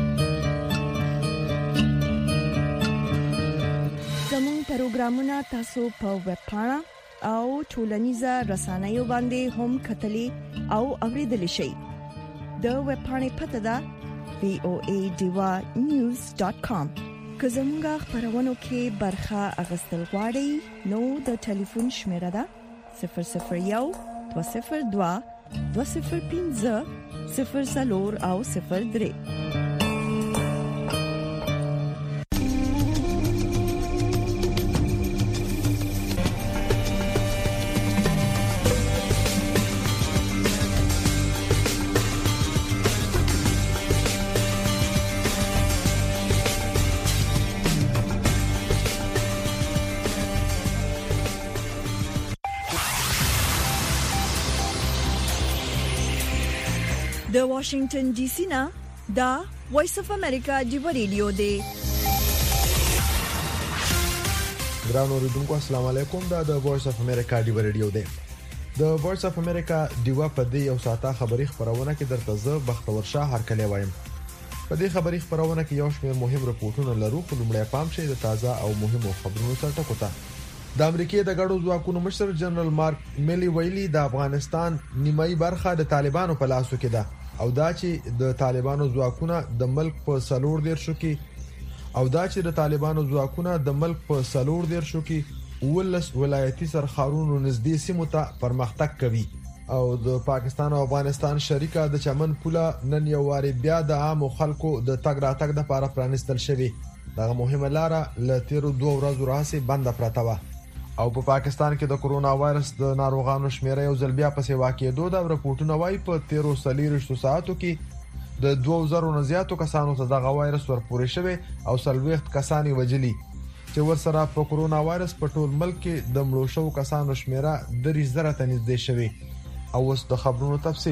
زموږ پروګرامونه تاسو په ویب پاڼه او ټولنیزه رسنیو باندې هم کتلی او اوریدلی شئ. د ویب پاڼې پته ده وی او ای دیوا نیوز ډاټ کام. که زموږ خبرونو کې برخه اخیستل غواړئ نو د ټلیفون شمیره ده صفر صفر یو دوه صفر دوه دوه صفر پنځه صفر څلور او صفر درې. د واشنگټن ډي سي نه دا وایس اف امریکا دی ریډیو دی. ګران اوریدونکو السلام علیکم. دا د وایس اف امریکا دی ریډیو دی. د وایس اف امریکا دیوا په دې یو ساعته خبری خبرونه کې درته زه بختور شاه هر کله وایم. په دې خبری خبرونه کې یو شمېر مهم راپورټونه لرو، خو لومړی پام شي د تازه او مهمو خبرونو سره ټکوته. د امریکای د ګډو ځواکونو مشر جنرال مارک میلی ویلي د افغانستان نیمایي برخه د طالبانو په لاسو کې ده او دا چې د طالبانو ځواکونه د ملک په سلور دیرشو کې او دا چې د طالبانو ځواکونه د ملک په سلور دیرشو کې ولس ولایتي سرخارونو نږدې سیمو ته پرمختګ کوي او د پاکستان او افغانستان شریکه د چمن پوله نن یو واری بیا د عام خلکو د تګ راتګ لپاره پرانستل شوی. دا مهمه لاره ل تیرو دوه ورځې راهسي بند پراته و او په پاکستان کې د کورونا وایرس د ناروغانو شمیره یو ځل بیا پسې واقعېدو دا رپورټونه وايي په تیرو سلیریشتو ساعتو کې د دوه زره نه زیاتو کسانو ته دغه وایرس ورپورې شوی او سلويخت کسانی وجلی چې ورسره په کورونا وایرس په ټول ملک کې د مړو شو کسانو شمیره درې زره ته نږدې شوی. او اوس د خبرونو تفصیل.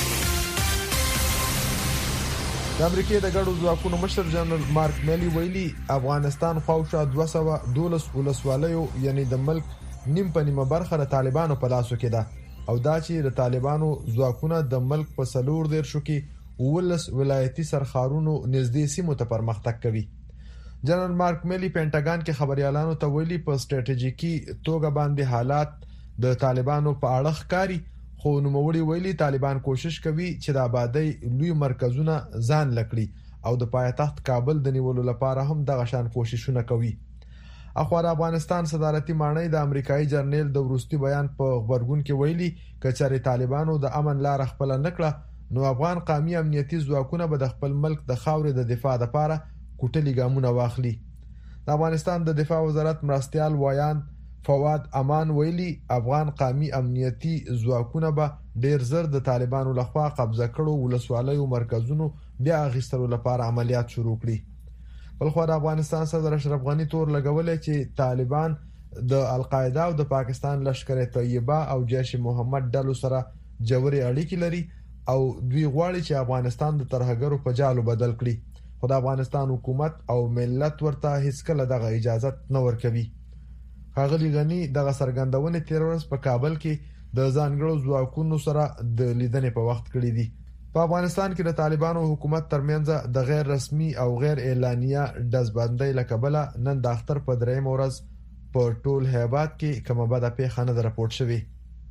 د امریکای د ګډو ځواکونو مشر جنرال مارک میلی ویلي افغانستان خواوشا دوه سوه دولس ولسوالیو یعنی د ملک نیم په نیمه برخه د طالبانو په لاسو کې ده او دا چې د طالبانو ځواکونه د ملک په سلور دیرشو کې ولس ولایتي سرخارونو نږدې سیمو ته پرمختګ کوي. جنرال مارک میلی پینټاګان کې خبريالانو ته ویلي په سټریټیژیکي توګه باندې حالات د طالبانو په اړه ښکاری، خو نوموړي ویلي طالبان کوشش کوي چې د آبادی لوی مرکزونه ځان لکړي او د پایتخت کابل د نیولو لپاره هم دغه شان کوششونه کوي. اخو د افغانستان صدارتي مانای د امریکایي جرنیل د وروستي بیان په خبرګون کې ویلي کچاري طالبانو د امن لار خپل نکړه نو افغان قومي امنیتي ځواکونه به د خپل ملک د خاورې د دفاع لپاره کوټلي ګامونه واخلي. د افغانستان د دفاع وزارت مرستيال وایان فواد امان ویلي افغان قومي امنیتي ځواکونه به ډیر زر د طالبانو لخوا قبضه کړو ولسوالیو مرکزونو بیا غیستلو لپاره عملیات شروع کړي. بلخو د افغانستان صدر اشرف غنی تور لګولې چې طالبان د القاعده او د پاکستان لشکره طیبه او جیش محمد ډلو سره جوړي اړیکې لري او دوی غواړي چې افغانستان د ترهګرو په جالو بدل کړي، خو د افغانستان حکومت او ملت ورته هیڅ کله دغه اجازه نه ورکوي. ښاغلي غنی دغه سرګندونې تیر ورځ په کابل کې د ځانګړو ځواکونو سره د لیدنې په وخت کړې دي. په افغانستان کې د طالبانو حکومت ترمنځ د غیر رسمي او غیر اعلانیه دزبندۍ لکبله نن د اختر په دریم ورځ په ټول هیبات کې کومه بده پیښه نه راپورټ شوې.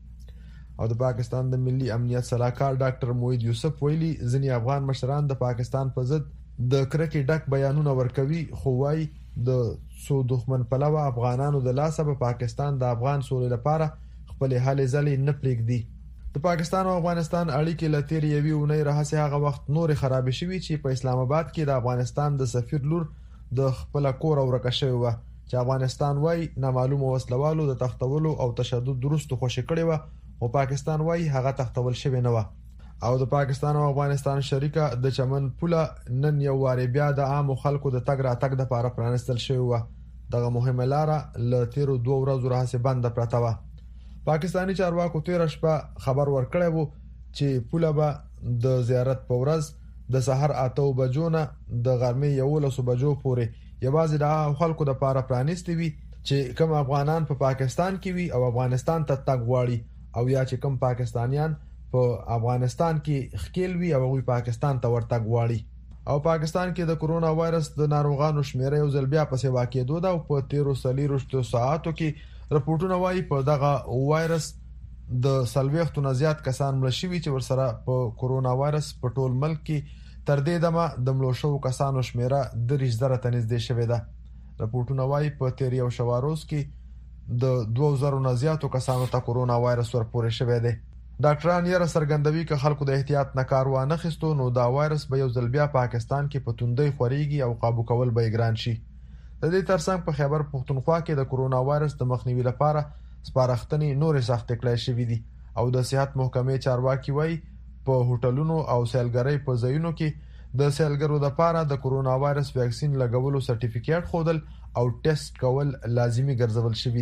او د پاکستان د ملي امنیت صلاحکار ډاکټر موحد یوسف ویلي ځینې افغان مشران د پاکستان په ضد د کرکې ډک بیانونه ورکوي، خو وايي د سو دښمن پلوه افغانانو د لاسه په پاکستان د افغان سولې لپاره خپل حل ځلې نه پرېږدي. د پاکستان او افغانستان اړیکې لتیر یوي اونۍ راهسه هغه وخت نور خراب شوي چې په اسلام آباد کې د افغانستان د سفیر لور د خپل کور ورکه شوی و چې افغانستان وايي نامعلومه وسلوالو د تختولو او تشدد درست خوشی کړي و او پاکستان وايي هغه تختول شوی نه و. او د پاکستان او افغانستان شریکه د چمن پوله نن یو واری بیا د عام خلکو د تګ راتګ لپاره پرانستل شوی و. دغه مهمه لاره ل تیرو دوه ورځې راهسي بند پراته و. پاکستانی چارواکو تیر شپه خبر ورکړی وو چې پوله به د زیارت په ورځ د سحر اته بجو نه د غرمې یولسو بجو پورې یوازې د خلکو د لپاره پرانستي وي چې کوم افغانان په پا پاکستان کې وي او افغانستان ته تګ غواړي او یا چې کوم پاکستانیان په افغانستان کې خکیل وي او وی پاکستان ته ورتګ غواړي. او پاکستان کې د کورونا وایرس د ناروغانو شمیره یو ځل بیا پسې واقعېدو ده او په تیرو سلیریشتو ساعتو کې رپورټونه وايي په دغه وایرس د سلويختو نه زیات کسان مړ شوي چې ورسره په کورونا وایرس په ټول ملک کې تر دې دمه د مړو شو کسانو شمیره درې زره ته نږدې شوې ده. رپورټونه وايي په تیر یو شواروز کې د دوه زره نه زیاتو کسانو ته کورونا وایرس ورپورې شوی دی. ډاکټران یې سرګندوي چې خلکو د احتیاط نه کار وانه خستو نو دا وایرس به یو ځل بیا پاکستان کې په توندۍ خوريږي او قابو کول به ګران شي. د دې ترڅنګ په خیبر پښتونخوا کې د کورونا وایرس د مخنیوي لپاره سپارښتنې نورې سخت کړای شوې دي او د صحت محکمې چارواکي وایي په هوټلونو او سیلګرۍ په ځایونو کې د سیلګرو لپاره د کورونا وایرس ویکسین لګولو سرټیفیکیټ خودل او ټیسټ کول لازمي ګرځول شوی دی.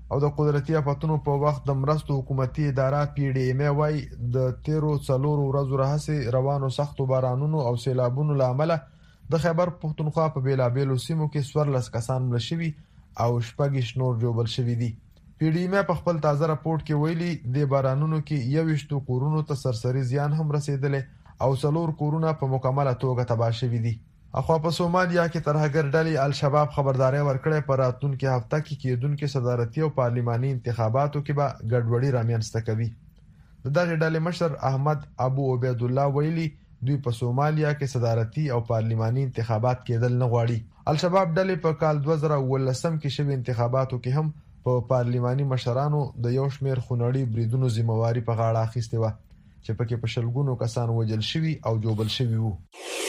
او د قدرتي افتونو په وخت د مرستو حکومتي اداره پی ډی ایم وايي د تیرو څلورو ورځو راهیسې روانو سختو بارانونو او سیلابونو لامل د خیبر پښتونخوا په بیلابېلو سیمو کې څوارلس کسان مړه شوي او شپږ نور جوړ شوي دي. پی ډی ایم په خپل تازه راپورټ کې ویلي د بارانونو کې یوویشت کورونو ته سرسري زیان هم رسیدلې او څلور کورونه په مکمله توګه تباه شوي دي. اخوا په سومالیا کې ترهګر ډلې الشباب خبرداري ورکړې پر راتلونکي هفته کې کېدونکو صدارتي او پارلماني انتخاباتو کې به ګډوډي رامنځته کوي. دغه ډلې مشر احمد ابو عبید الله ویلي دوی په سومالیا کې صدارتي او پارلماني انتخابات کېدل نه غواړي. الشباب ډلې په کال دوه زره ولسم کې شوي انتخاباتو کې هم په پارلماني مشرانو د یو شمېر خونړي بریدونو ذمہواری په غاړه اخیستې و چې پکې په شلګونو کسان وژل شوي او جوړل شوي وو.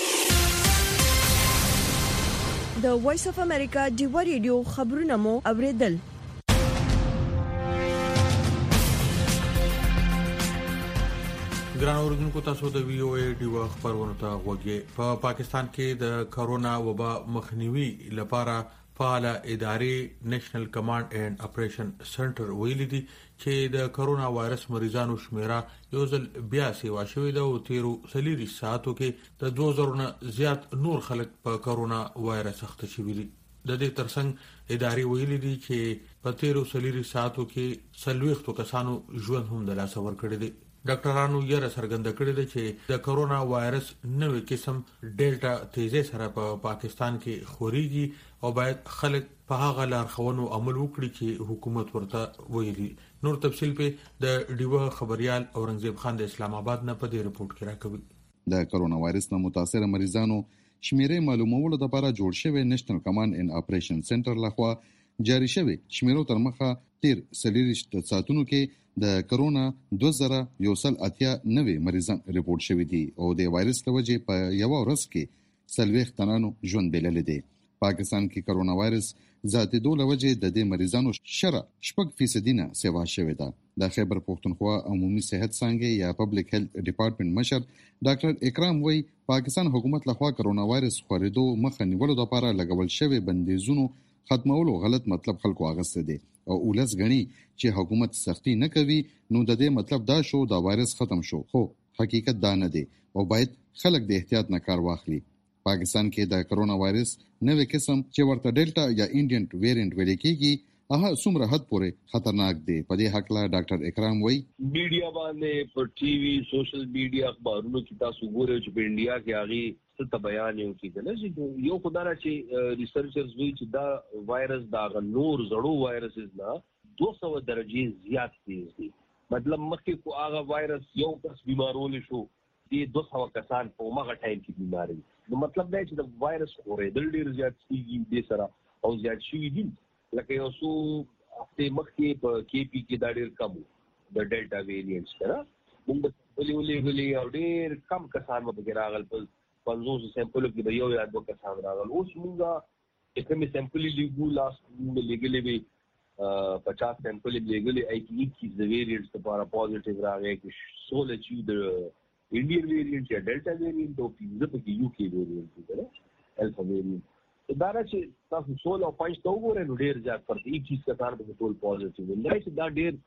د وایس اف امریکا ډیوا ریډیو خبرونه مو اوریدل. ګران اوریدونکو تاسو د وی او ای ډیوا خبرونه ته غوږی. په پا پاکستان کې د کرونا وبا مخنیوي لپاره فعال ادارې نېشنل کمانډ اینڈ اپریشن سنټر ویلي دي چې د کرونا وایرس مریضانو شمیره یو ځل بیا سیوا شوې ده او تیرو سلیری ساعتو کې د دوه زره نه زیات نور خلک په کرونا وایرس اخته شوي دي. د دې ترڅنګ ادارې ویلي دي چې په تیرو سلیری ساعتو کې څلوېښتو کسانو ژوند هم د لاسه ورکړی دی. ډاکټرانو یې راڅرګنده کړې ده چې د کرونا وایرس نوې قسم ډیلټا تیزی سره په پا پاکستان کې خوريږي او باید خلک په هغه لارښوونو عمل وکړي چې حکومت ورته ویلي. نور تفصیل په د ډیوا خبريال اورنګزیب خان د اسلام آباد نه په دې رپورت کې راکوي. د کرونا وایرس نه متاثر مریضانو شمیرې معلومولو لپاره جوړ شوی نېشنل کمانډ اینډ اپریشن سنټر لخوا جاری شوی شمیرو تر مخه تیر سلیریشت ساعتونو کې د کرونا دوه زره یو سل اتیا نوې مریضان ریپورت شوي دي او د وایرس له وجې په یو ورځ کې څلوېښت تنانو ژوند بللی دی. پاکستان کې کرونا وایرس زیاتېدو له وجې د دې مریضانو شره شپږ فیصدي نه سیوا شوې ده. د خیبر پښتونخوا عمومي صحت څانګې یا پبلک هیلث ډپارټمنټ مشر ډاکټر اکرام وای پاکستان حکومت لخوا کرونا وایرس خورېدو مخه نیولو لپاره لګول شوی بندیزونو ختمولو غلط مطلب خلکو اغسته دي او ولس غني چې حکومت سختی نه کوي نو د دې مطلب دا شو دا وایرس ختم شو. خو حقیقت دا نه دی او باید خلک د احتیاط نه کار واخلي. پاکستان کې د کرونا وایرس نوې قسم چې ورته ډیلټا یا انډین ویریانټ ویل کېږي هغه څومره حد پورې خطرناک دی. په دې حق لا ډاکټر اکرام وای میډیا باندې پر ټي وي سوشل میډیا اخبارونو کې تاسو ګورئ چې په انډیا کې هغه څه بیان یو کېدل چې یو خدای چې ریسرچرز وی چې دا وایرس دا نور زړو وایرسز نه دوه سوه درجه زیات تیز دي. مطلب مخکې کو هغه وایرس یو کس بیمارول شو دی دوه سوه کسان په هغه ټایم کې بیمار دي. نو مطلب دا چې د وایرس اورېدل ډیر زیات کیږي د سره او زیات شي دي لکه یو څو هفته مخکې په کې پی کې دا ډیر کم د ډیلټا ویریانټ سره موږ ولې ولې ولې او ډیر کم کسان په راغل په پنځوس سیمپل کې به یو یا دوه کسان راغل. اوس موږ کوم سیمپل لیګو لاس موږ لګلې وي پچاس سیمپل لګلې ای کی اکیس د ویریانټس لپاره پوزټیو راغی چې سولې چې د انډین ویریانټ یا ډیلټا ویریانټ او پنځه په یو کې ویریانټ دی الفا ویریانټ دا چې تاسو سول او پنځه تو وګورئ نو ډیر زیات فرق اکیس کسان په ټول پوزټیو دی چې دا ډیر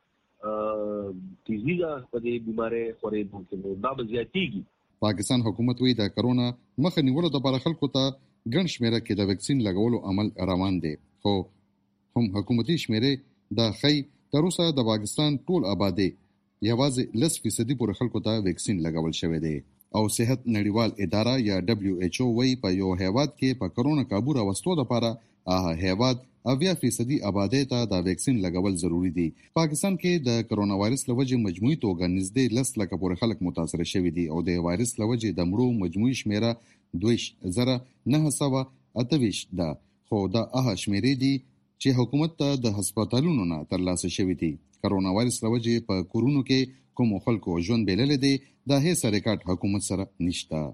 تیزی دا په دې بیماری خورې ممکن دا به زیاتېږي. پاکستان حکومت وی د کرونا مخه نیولو لپاره خلکو ته ګڼ شمیره کې د ویکسین لګولو عمل روان دی. خو هم حکومتي شمیره د خی تر اوسه د پاکستان ټول آبادی یوازې لس فیصدي پورې خلکو ته ویکسین لګول شوی دی او صحت نړیوال اداره یا دبليو ایچ او وی په یو هیواد کې په کرونا کابو راوستو لپاره هغه هیواد اویا فیصدي آبادی ته د ویکسین لګول ضروری دي. پاکستان کې د کرونا وایرس لوجه مجموعي توګه نږدې لس لکه پورې خلک متاثر شوي دي او د وایرس لوجه د مړو مجموعي شمیره دوه زره نه سوه اته ویشت ده. خو دا هغه شمیرې دي چې حکومت ته د هسپتالونو نه ترلاسه شوي دي. کرونا وایرس لوجه په کورونو کې کوم خلکو ژوند بلل دي دا هیڅ ریکارډ حکومت سره نشته.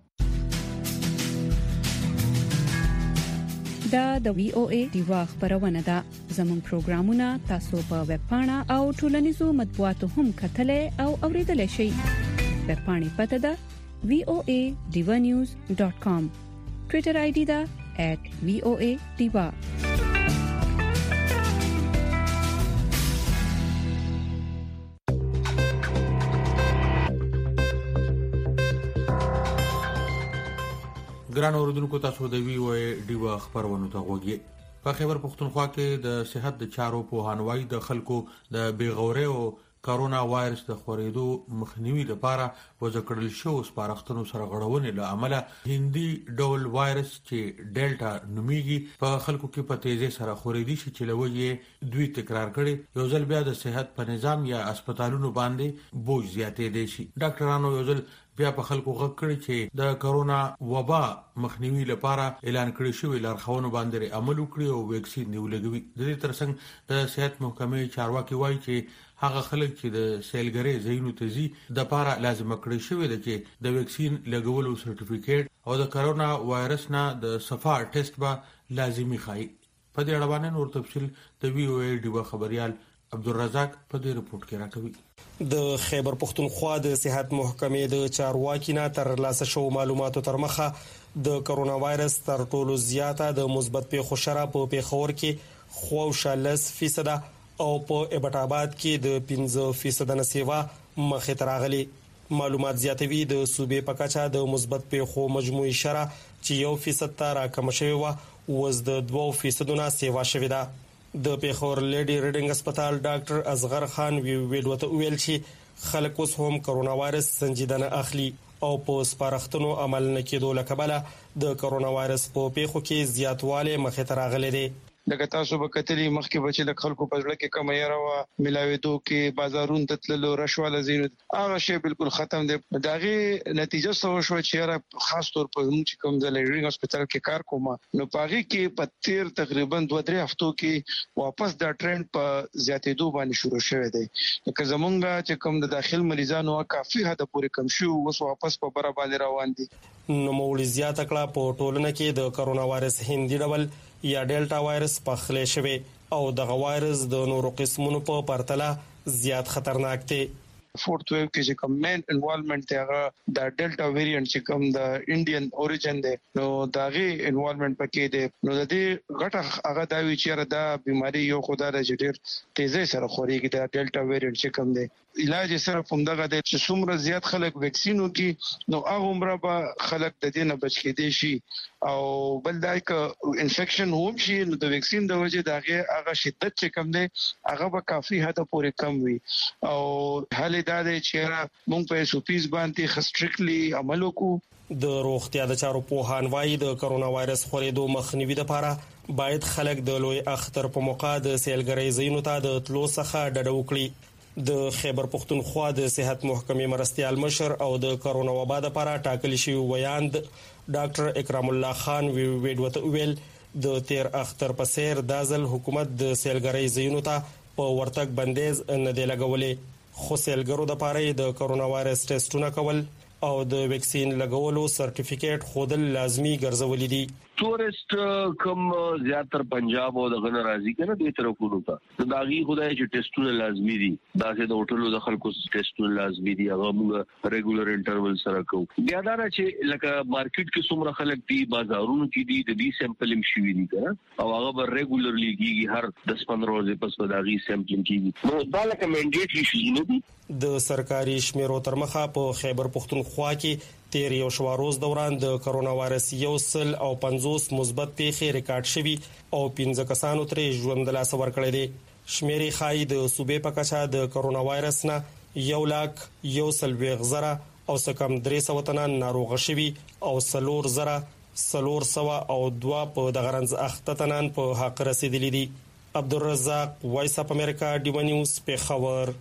دا د وی او ای دیوا خبرونه ده. زموږ پروګرامونه تاسو په ویب پاڼه او ټولنیزو مطبوعاتو هم کتلای او اوریدلای شئ. ویب پاڼې پته ده وی او ای دیوا نیوز ډاٹ کام. ټوئیټر آی ډي ده ایٹ وی او ای دیوا. ګران اوردونکو تاسو د وی او ډیوا خبرونه ته غوږی. په خیبر پختونخوا کې د صحت د چارو پوهانوي د خلکو د بیغوري او کرونا وایرس د خورېدو مخنیوي لپاره وځکړل شو سپارښتنو سره غړونې له عمله هندي ډول وایرس چې ډیلټا نوميږي په خلکو کې په تیزی سره خورېدي شي چې لوی دوی تکرار کړي یو ځل بیا د صحت په نظام یا هسپتالونو باندې بوج زیاتې دي شي. ډاکټرانو یو ځل بیا په خلکو غږ کړی چې د کرونا وبا مخنیوي لپاره اعلان کړی شوی لارښوونو باندې عمل وکړي او ویکسین نیولګوي. د دې ترڅنګ د صحت محکمې چارواکي وایي چې هغه خلک چې د سیلګری ځایونو ته ځي د لپاره لازم کړی شوی دی چې د ویکسین لګولو سرټیفیکیټ او د کرونا وایرس نه د صفا ټیسټ به لازمي خای. په دې اړه باندې نور تفصیل د وی او ای ډیوا خبريال عبدالرزاق په دې رپورت کې راکوي. د خیبر پختونخوا د صحت محکمې د چارواکي نه تر لاسه شو معلوماتو تر مخه د کرونا وایرس تر ټولو زیاته د مثبت پیښو شرح په پیښور کې خوشالس فیصد او په ابټ آباد کې د پنځه فیصد نسیوا مخې ته راغلي. معلومات زیاتوي د صوبې په کچه د مثبت پیښو مجموعي شرح چې یو فیصد ته راکم شوی و وز د دوه فیصدونو سیوا شوی ده. د پیښور لیډي ریډینګ هسپتال ډاکټر اصغر خان وی ویډیو ویل چې خلک اوس هم کرونا وایرس سنجیدنه اخلي او په سپارښتنو عمل نه کېدو لکبله د کرونا وایرس په پیښو کې زیاتواله مخې ته راغلي دي. لکه تاسو به کتلی مخکې بچی د خلکو په ځړه کې کم یې راو ملاويدو کې بازارون تتللو رشواله زینو هغه شی بالکل ختم دی. داغه نتیجه سو شو چې خاص طور په موږ چې کوم د لیډینګ هسپتال کې کار کوم نو پاغي کې په تیر تقریبا دوه درې هفتو کې واپس دا ټرند په زیاتېدو باندې شروع شوه دی. لکه زمونږ چې کوم د داخل مریضانو کافي حد پورې کم شو اوس واپس په بره باندې روان دي. نو مولي زیات کړه په ټولنه کې د کرونا وایرس هندي ډول یا ډیلټا وایرس په خلې شوی او دغه وایرس د نورو قسمونو په پرتله زیات خطرناک دی. فورث ویو کې چې کوم مین انوالومنت دی هغه د ډیلټا ویریانت چې کوم د انډین اوریجن دی نو داغه انوالومنت پکې دی. نو د دې غټه هغه دا وی چې دا بيماري یو خدای د ډېر تیزی سره خوريږي د ډیلټا ویریانت چې کوم دی. علاج سره کوم دغه د چې څومره زیات خلک ویکسینو کې نو هغه عمره به خلک د دې نه بچ کېدي شي او بل دای ک انفیکشن هم شي نو د ویکسین د وجه دغه هغه شدت چې کم دی هغه به کافي حد پورې کم وي او حالې دا دی چې موږ په سوپیز باندې خستریکلی عمل وکړو. د روغتیا د چارو پوهان وايي د کرونا وایرس خورېدو مخنیوي لپاره باید خلک د لوی اختر په موقع د سیلګری ځایونو ته د تلو څخه ډډه وکړي. د خیبر پختونخوا د صحت محکمې مرستيال مشر او د کرونا وبا لپاره ټاکل شوی ویاند ډاکټر اکرام الله خان وی ویډیو ویل د تیر اختر په سیر دازل حکومت د سیلګری ځایونو ته په ورتګ بندیز نه دی لګولې خو سیلګرو د پاره د کرونا وایرس ټیسټونه کول او د ویکسین لګولو سرټیفیکیټ خودل لازمی ګرځولې دي. ټورست کوم زیاتر پنجاب او د غن راضي کنه د طرفونو ته داغي خدای چې ټیسټونه لازمي دي دا چې د هوټلو د خلکو ټیسټونه لازمي دي هغه موږ ریګولر انټرول سره کوو. بیا دا چې لکه مارکیټ کې څومره خلک دي بازارونو کې دي د دې سیمپلینګ شوی دي کنه او هغه به ریګولرلی کیږي هر دس پندرہ ورځې پس به داغي سیمپلینګ کیږي. نو دا لکه منډیټری شي نه دي. د سرکاري شمیرو تر مخه په خیبر پختونخوا کې تیر یو شواروز دوران د کرونا وایرس یو سل او پنځوس مثبت پیښې ریکارډ شوي او پنځه کسانو ترې ژوند له لاسه ورکړل دي. شمیرې خای د صوبې په کچه د کرونا وایرس نه یو لاک یو سلويغ زره او سکم درې سو تنان ناروغ شوي او سلور زره سلور سوا او دوا په د غرنز اخته تنان په حق رسیدلې دي. عبدالرزاق وایس اپ امریکا ډیو نیوز پیښور.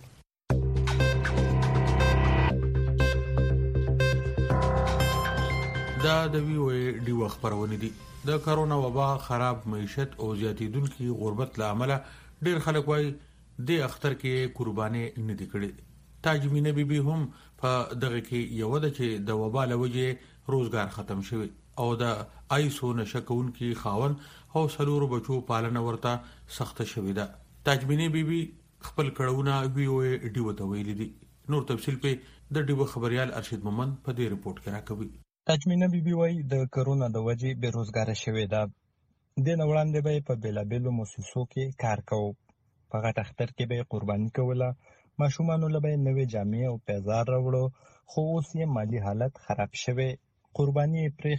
دا د وی او ډیو خبرونه دي. د کرونا وبا خراب معیشت او زیاتیدونکو غربت لامل ډیر خلک وای د اختر کې قرباني نه دي کړې. تاجمینه بیبي هم په دغه کې یو د چې د وبا لوجه روزګار ختم شوی او د آیسو نشکون کې خاون او سلور بچو پالنه ورته سخت شوی ده. تاجمینه بیبي خپل کړهونه وی او ډیو ته ویل دي. نور تفصیل په د ډیو خبريال ارشد مومن په دې رپورت کې راکوي. تاجمینه بیبي وای د کرونا د وجې بیروزګار شوې ده. د نوړاندې به په بیلابېلو مؤسسو کې کار کوو. په غټ اختر کې به قرباني کوله. ماشومانو له به نوې جامې او پیزار راوړو خو اوس یې مالی حالت خراب شوی. قرباني پرېخي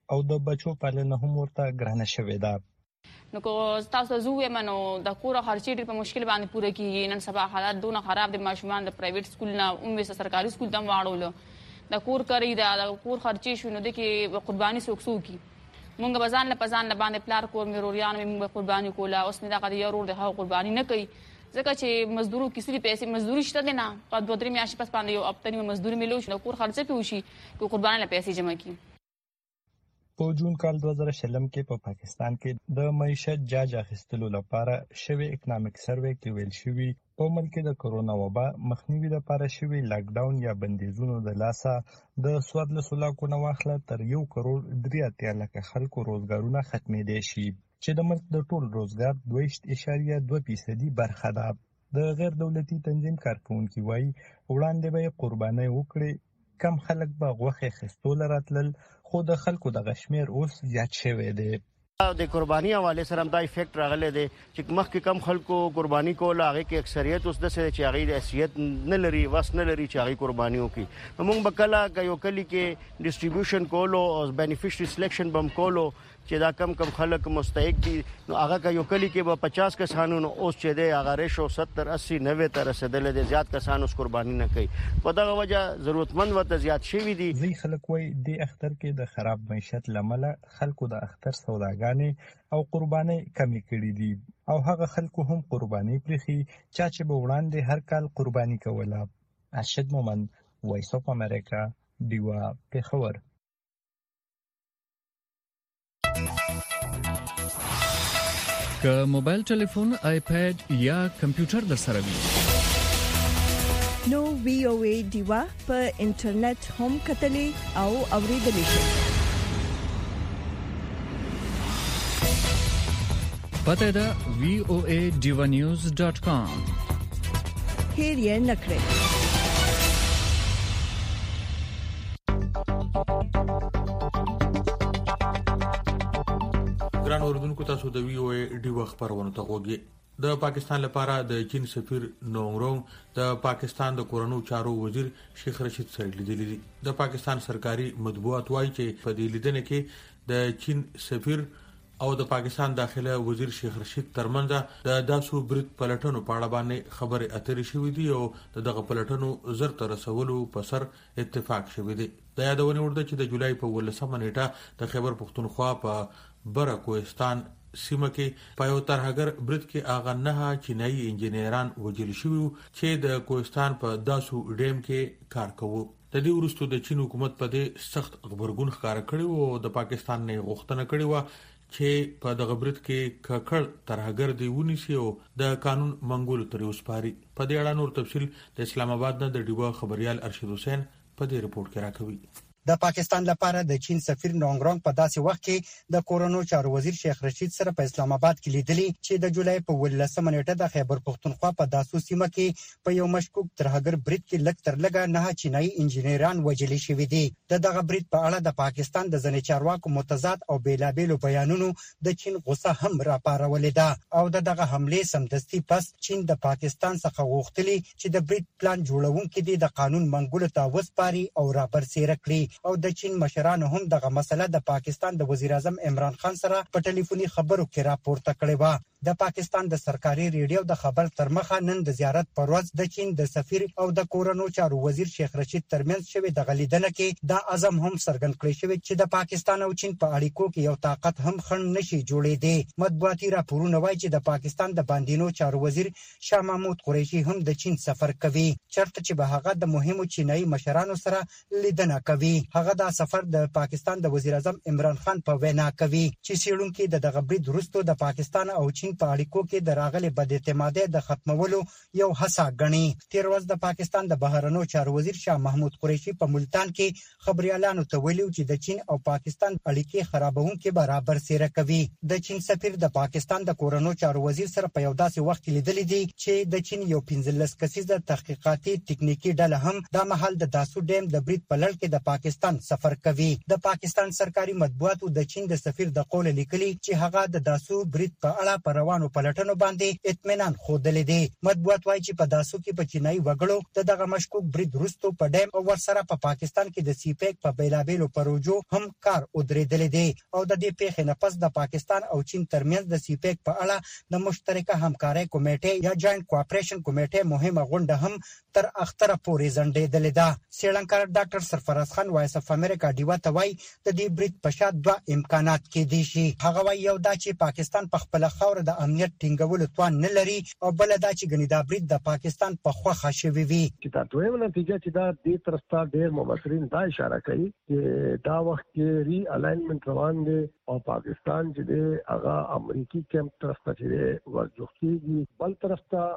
او د بچو پالنه هم ورته ګرانه شوې ده. نو کو تاسو زو یې منو د کور خرچې ډېر په مشکل باندې پوره کیږي. نن سبا حالات دونه خراب دي، ماشومان د پرایویټ سکول نه اومې سرکاري سکول ته واړول، د کور کری دا د کور خرچې شو نو د کې قرباني سوکسو کی مونږ بزان له پزان له باندې پلار کور مې روریان مې قرباني کوله. اوس مې دا غوډه یو ور د هغه قرباني نه کوي ځکه چې مزدورو کیسې پیسې مزدوري شته نه په دوه درې میاشتې پس باندې یو اپتنی مزدوري ملو شو کور خرچه پیوشي کو قرباني له پیسې جمع کی. په جون کال دوه زره شلم کې په پاکستان کې د معیشت جاج اخیستلو لپاره شوی اکونومیک سروې کې ویل شوی په ملک کې د کرونا وبا مخنیوي لپاره شوی لاک ډاون یا بندیزونو د لاسه د څوارلسو لاکو نه واخله تر یو کروڑ درې اتیا لکه خلکو روزګارونه ختمېدای شي چې د ملک د ټول روزګار دوه اعشاریه دوه فیصدي برخه ده. د غیر دولتي تنظیم کارکونکي وایي وړاندې به قرباني وکړي، کم خلک به غوښه اخیستو راتلل، خو د خلکو د غشمیر اوس زیات شوی دی. د قرباني حواله سره هم دا افیکټ راغلی دی چې مخکې کم خلکو قرباني کوله، هغه کې اکثریت اوس د څه چې هغه د حیثیت نه لري، وس نه لري چې هغه قرباني وکړي. موږ به کله یو کلی کې ډیسټریبیوشن کولو او بینیفیشري سلیکشن بم کولو چې دا کم کم خلک مستحق دي، نو هغه کا یو کلی کې به پچاس کسانو نو اوس چې دی هغه ریشو ستر اسی نوے ته رسیدل دي، زیات کسان اوس قرباني نه کوي. په دغه وجه ضرورتمند ورته زیات شوي دي. ځي خلک وایي د اختر کې د خراب معیشت لامل خلکو د اختر سوداګانې او قرباني کمی کړې دي او هغه خلکو هم قرباني پرخي چا چې به وړاندې هر کال قرباني کوله. ارشد مومند، وایس اف امریکا، دیوا، پیښور. که موبایل ټلیفون، آیپاد یا کمپیوټر در سره وي نو وی او ای دیوا په انټرنیټ هم کتلې او اوریدلې شئ. پته ده وی او ای دیوا نیوز ډاٹ کام. هیر یې نکړئ. ګران اوردونکو، تاسو د وی او ای ډیو خبرونه ته غوږی. د پاکستان لپاره د چین سفیر نونګروم د پاکستان د کورونو چارو وزیر شیخ رشید سره لیدلی دي. د پاکستان سرکاري مطبوعات وایي چې په دې لیدنه کې د چین سفیر او د پاکستان داخله وزیر شیخ رشید ترمنځ د داسو برید پلټنو په اړه باندې خبرې اترې شوې دي او دغه پلټنو زر تر رسولو په سر اتفاق شوی دی. د یادونه ورده چې د جولای په ولسمه نیټه د خیبر پختونخوا په بره کوهستان سیمه کې په یو ترهګر برید کې اغه نه چینایي انجنیران وژل شوي چې د کوهستان په داسو ډیم کې کار کوي. د دې وروسته د چین حکومت په دې سخت خبرګون ښکار کړی او د پاکستان نه غوښتنه کړې و چې په دغه برید کې ککړ ترهګر دی ونیسي او د قانون منګولو تر وسپاري. په دې اړه نور تفصيل د اسلام آباد نه د ډیوا خبريال ارشد حسین په دې رپورت کې راکوي. د پاکستان لپاره د چین سفیر نونګرونګ په داسې وخت کې د کورونو چارو وزیر شیخ رشید سره په اسلام آباد کې لیدلی چې د جولای په ولسمه نیټه د خیبر پختونخوا په داسو سیمه کې په یو مشکوک ترهګر برید کې لک تر لګه نه چینایي انجنیران وژل شوي دي. د دغه برید په اړه د پاکستان د ځنې چارواکو متضاد او بیلابېلو بیانونو د چین غوسه هم راپارولې ده او د دغه حمله سمدستي پس چین د پاکستان څخه غوښتلی چې د برید پلان جوړونکو دي د قانون منګولو ته وسپاري او رابرسېره کړي. او د چین مشرانو هم دغه مسله د پاکستان د وزیر اعظم عمران خان سره په ټلیفوني خبرو کې راپورته کړې و. د پاکستان د سرکاري ریډیو د خبر تر مخه نن د زیارت پر ورځ د چین د سفیر او د کورونو چارو وزیر شیخ رشید ترمنځ شوی د غلیدنه کې د اعظم هم څرګند کړی شوی چې د پاکستان او چین په اړیکو کې یو طاقت هم خنډ نشي جوړېدی. مطبوعاتي راپورونه وایي چې د پاکستان د باندینو چارو وزیر شاه محمود قریشي هم د چین سفر کوي چرته چې به هغه د مهمو چینایي مشرانو سره لیدنه کوي. هغه د سفر د پاکستان د وزیر اعظم عمران خان په وینا کوي چې سیړونکو د دغه برید وروسته د پاکستان او چین په اړیکو کې د راغلي بد اعتمادۍ د ختمولو یو هڅه غني. تیر ورځ د پاکستان د بهرنیو چارو وزیر شاه محمود قریشي په ملتان کې خبريالانو ته ویلي چې د چین او پاکستان اړیکې خرابونکو برابر سره کوي. د چین سفیر د پاکستان د کورونو چارو وزیر سره په یو داسې وخت کې لیدل دي چې د چین یو پنځلس کسیزه تحقیقاتي ټکنیکی ډله هم د محل د داسو ډیم د برید په لړ کې د پاکستان سفر کوي. د پاکستان سرکاري مطبوعاتو د چین د سفیر د قول لیکلي چې هغه د داسو برید په اړه پر روانو پلټنو باندې اطمینان ښودلی دی. مطبوعات وایي چې په داسو کې په چینایي وګړو د دغه مشکوک برید وروسته په ډیم او ورسره په پاکستان کې د سی پیک په بیلابیلو پروژو هم کار ودرېدلی دی او د دې پیښې نه پس د پاکستان او چین ترمنځ د سی پیک په اړه د مشترکه همکارۍ کمیټې یا جاینټ کوآپریشن کمیټې مهمه غونډه هم تر اختره پورې ځنډېدلې ده. سیلانکار ډاکټر سرفراز خان وایس اف امریکا ډیوا ته وایي د دې برید په شا دوه امکانات کېدی شي. هغه وایي یو دا چې پاکستان په خپله خاوره د امنیت ټینګولو توان نه لري او بله دا چې ګنې دا برید د پاکستان په خوښه شوی وي. چې دا دویمه نتیجه چې دا دې ترستا ډېر مبصرین دا اشاره کوي چې دا وخت کې ری الاینمنت روان دی او پاکستان چې دی هغه امریکي کیمپ ترستا چې دی ورجوختېږي. بل ترستا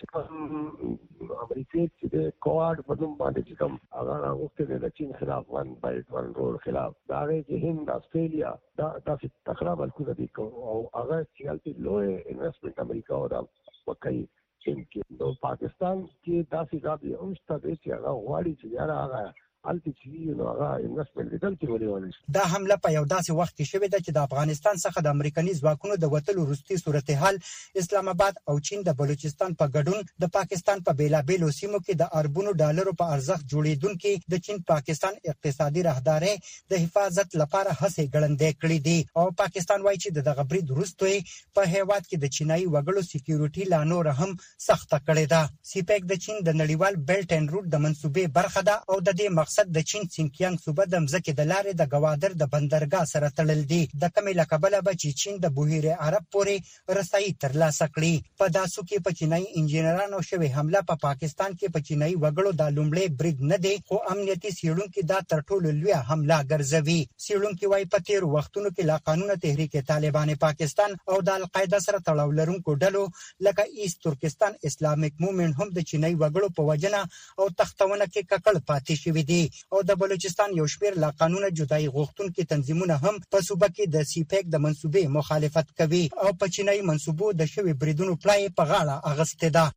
چې امریکای چې دی کوارډ په نوم باندې چې کوم هغه راغوښتی دی د چین خلاف ون بایټ ون رول خلاف د هغې چې هند استرالیا دا داسې تکړه ملکونه دي او هغه چې هلته لوی انویسټمنټ امریکا او دا وکوي چین کې. نو پاکستان کې داسې ځای یې هم شته دی چې هغه غواړي چې یاره هغه هلته چې نو هغه انویسټمنټ لیدل کې ونیول شي. دا حمله په یو داسې وخت کې شوې ده چې د افغانستان څخه د امریکایي ځواکونو د وتلو وروستي صورتحال اسلام آباد او چین د بلوچستان په ګډون د پاکستان په بیلابیلو سیمو کې د اربونو ډالرو په ارزښت جوړېدونکي د چین پاکستان اقتصادي راهدارۍ د حفاظت لپاره هڅې ګړندۍ کړې دي او پاکستان وایي چې دغه برید وروسته په هیواد کې د چینایي وګړو سکیورټي لا نور هم سخته کړې ده. سی پیک د چین د نړیوال بیلټ اینډ روټ د منصوبې برخه ده او د دې مقصد د چین سینکیانګ صوبه د مځکې د لارې د ګوادر د بندرګاه سره تړل دي. د کمې له کبله به چې چین د بحیره عرب پورې رسایي ترلاسه کړي. په داسو کې په چینایي انجینرانو شوې حمله په پاکستان کې په چینایي وګړو د لومړی برید نه دی خو امنیتي څېړونکي دا تر ټولو لویه حمله ګرځوي. څېړونکي وایي په تېرو وختونو کې لا قانونه تحریک طالبان پاکستان او د القاعده سره تړاو لرونکو ډلو لکه ایست ترکستان اسلامیک موومنټ هم د چینایي وګړو په وجنه او تختونه کې ککړ پاتې شوي دي او د بلوچستان یو شمېر لا قانونه جدایي غوښتونکي تنظیمونه هم په صوبه کې د سی پیک د منصوبې مخالفت کوي او په چینایي منصوبو د شوي بریدونو پلای په غاړه اغستې ده.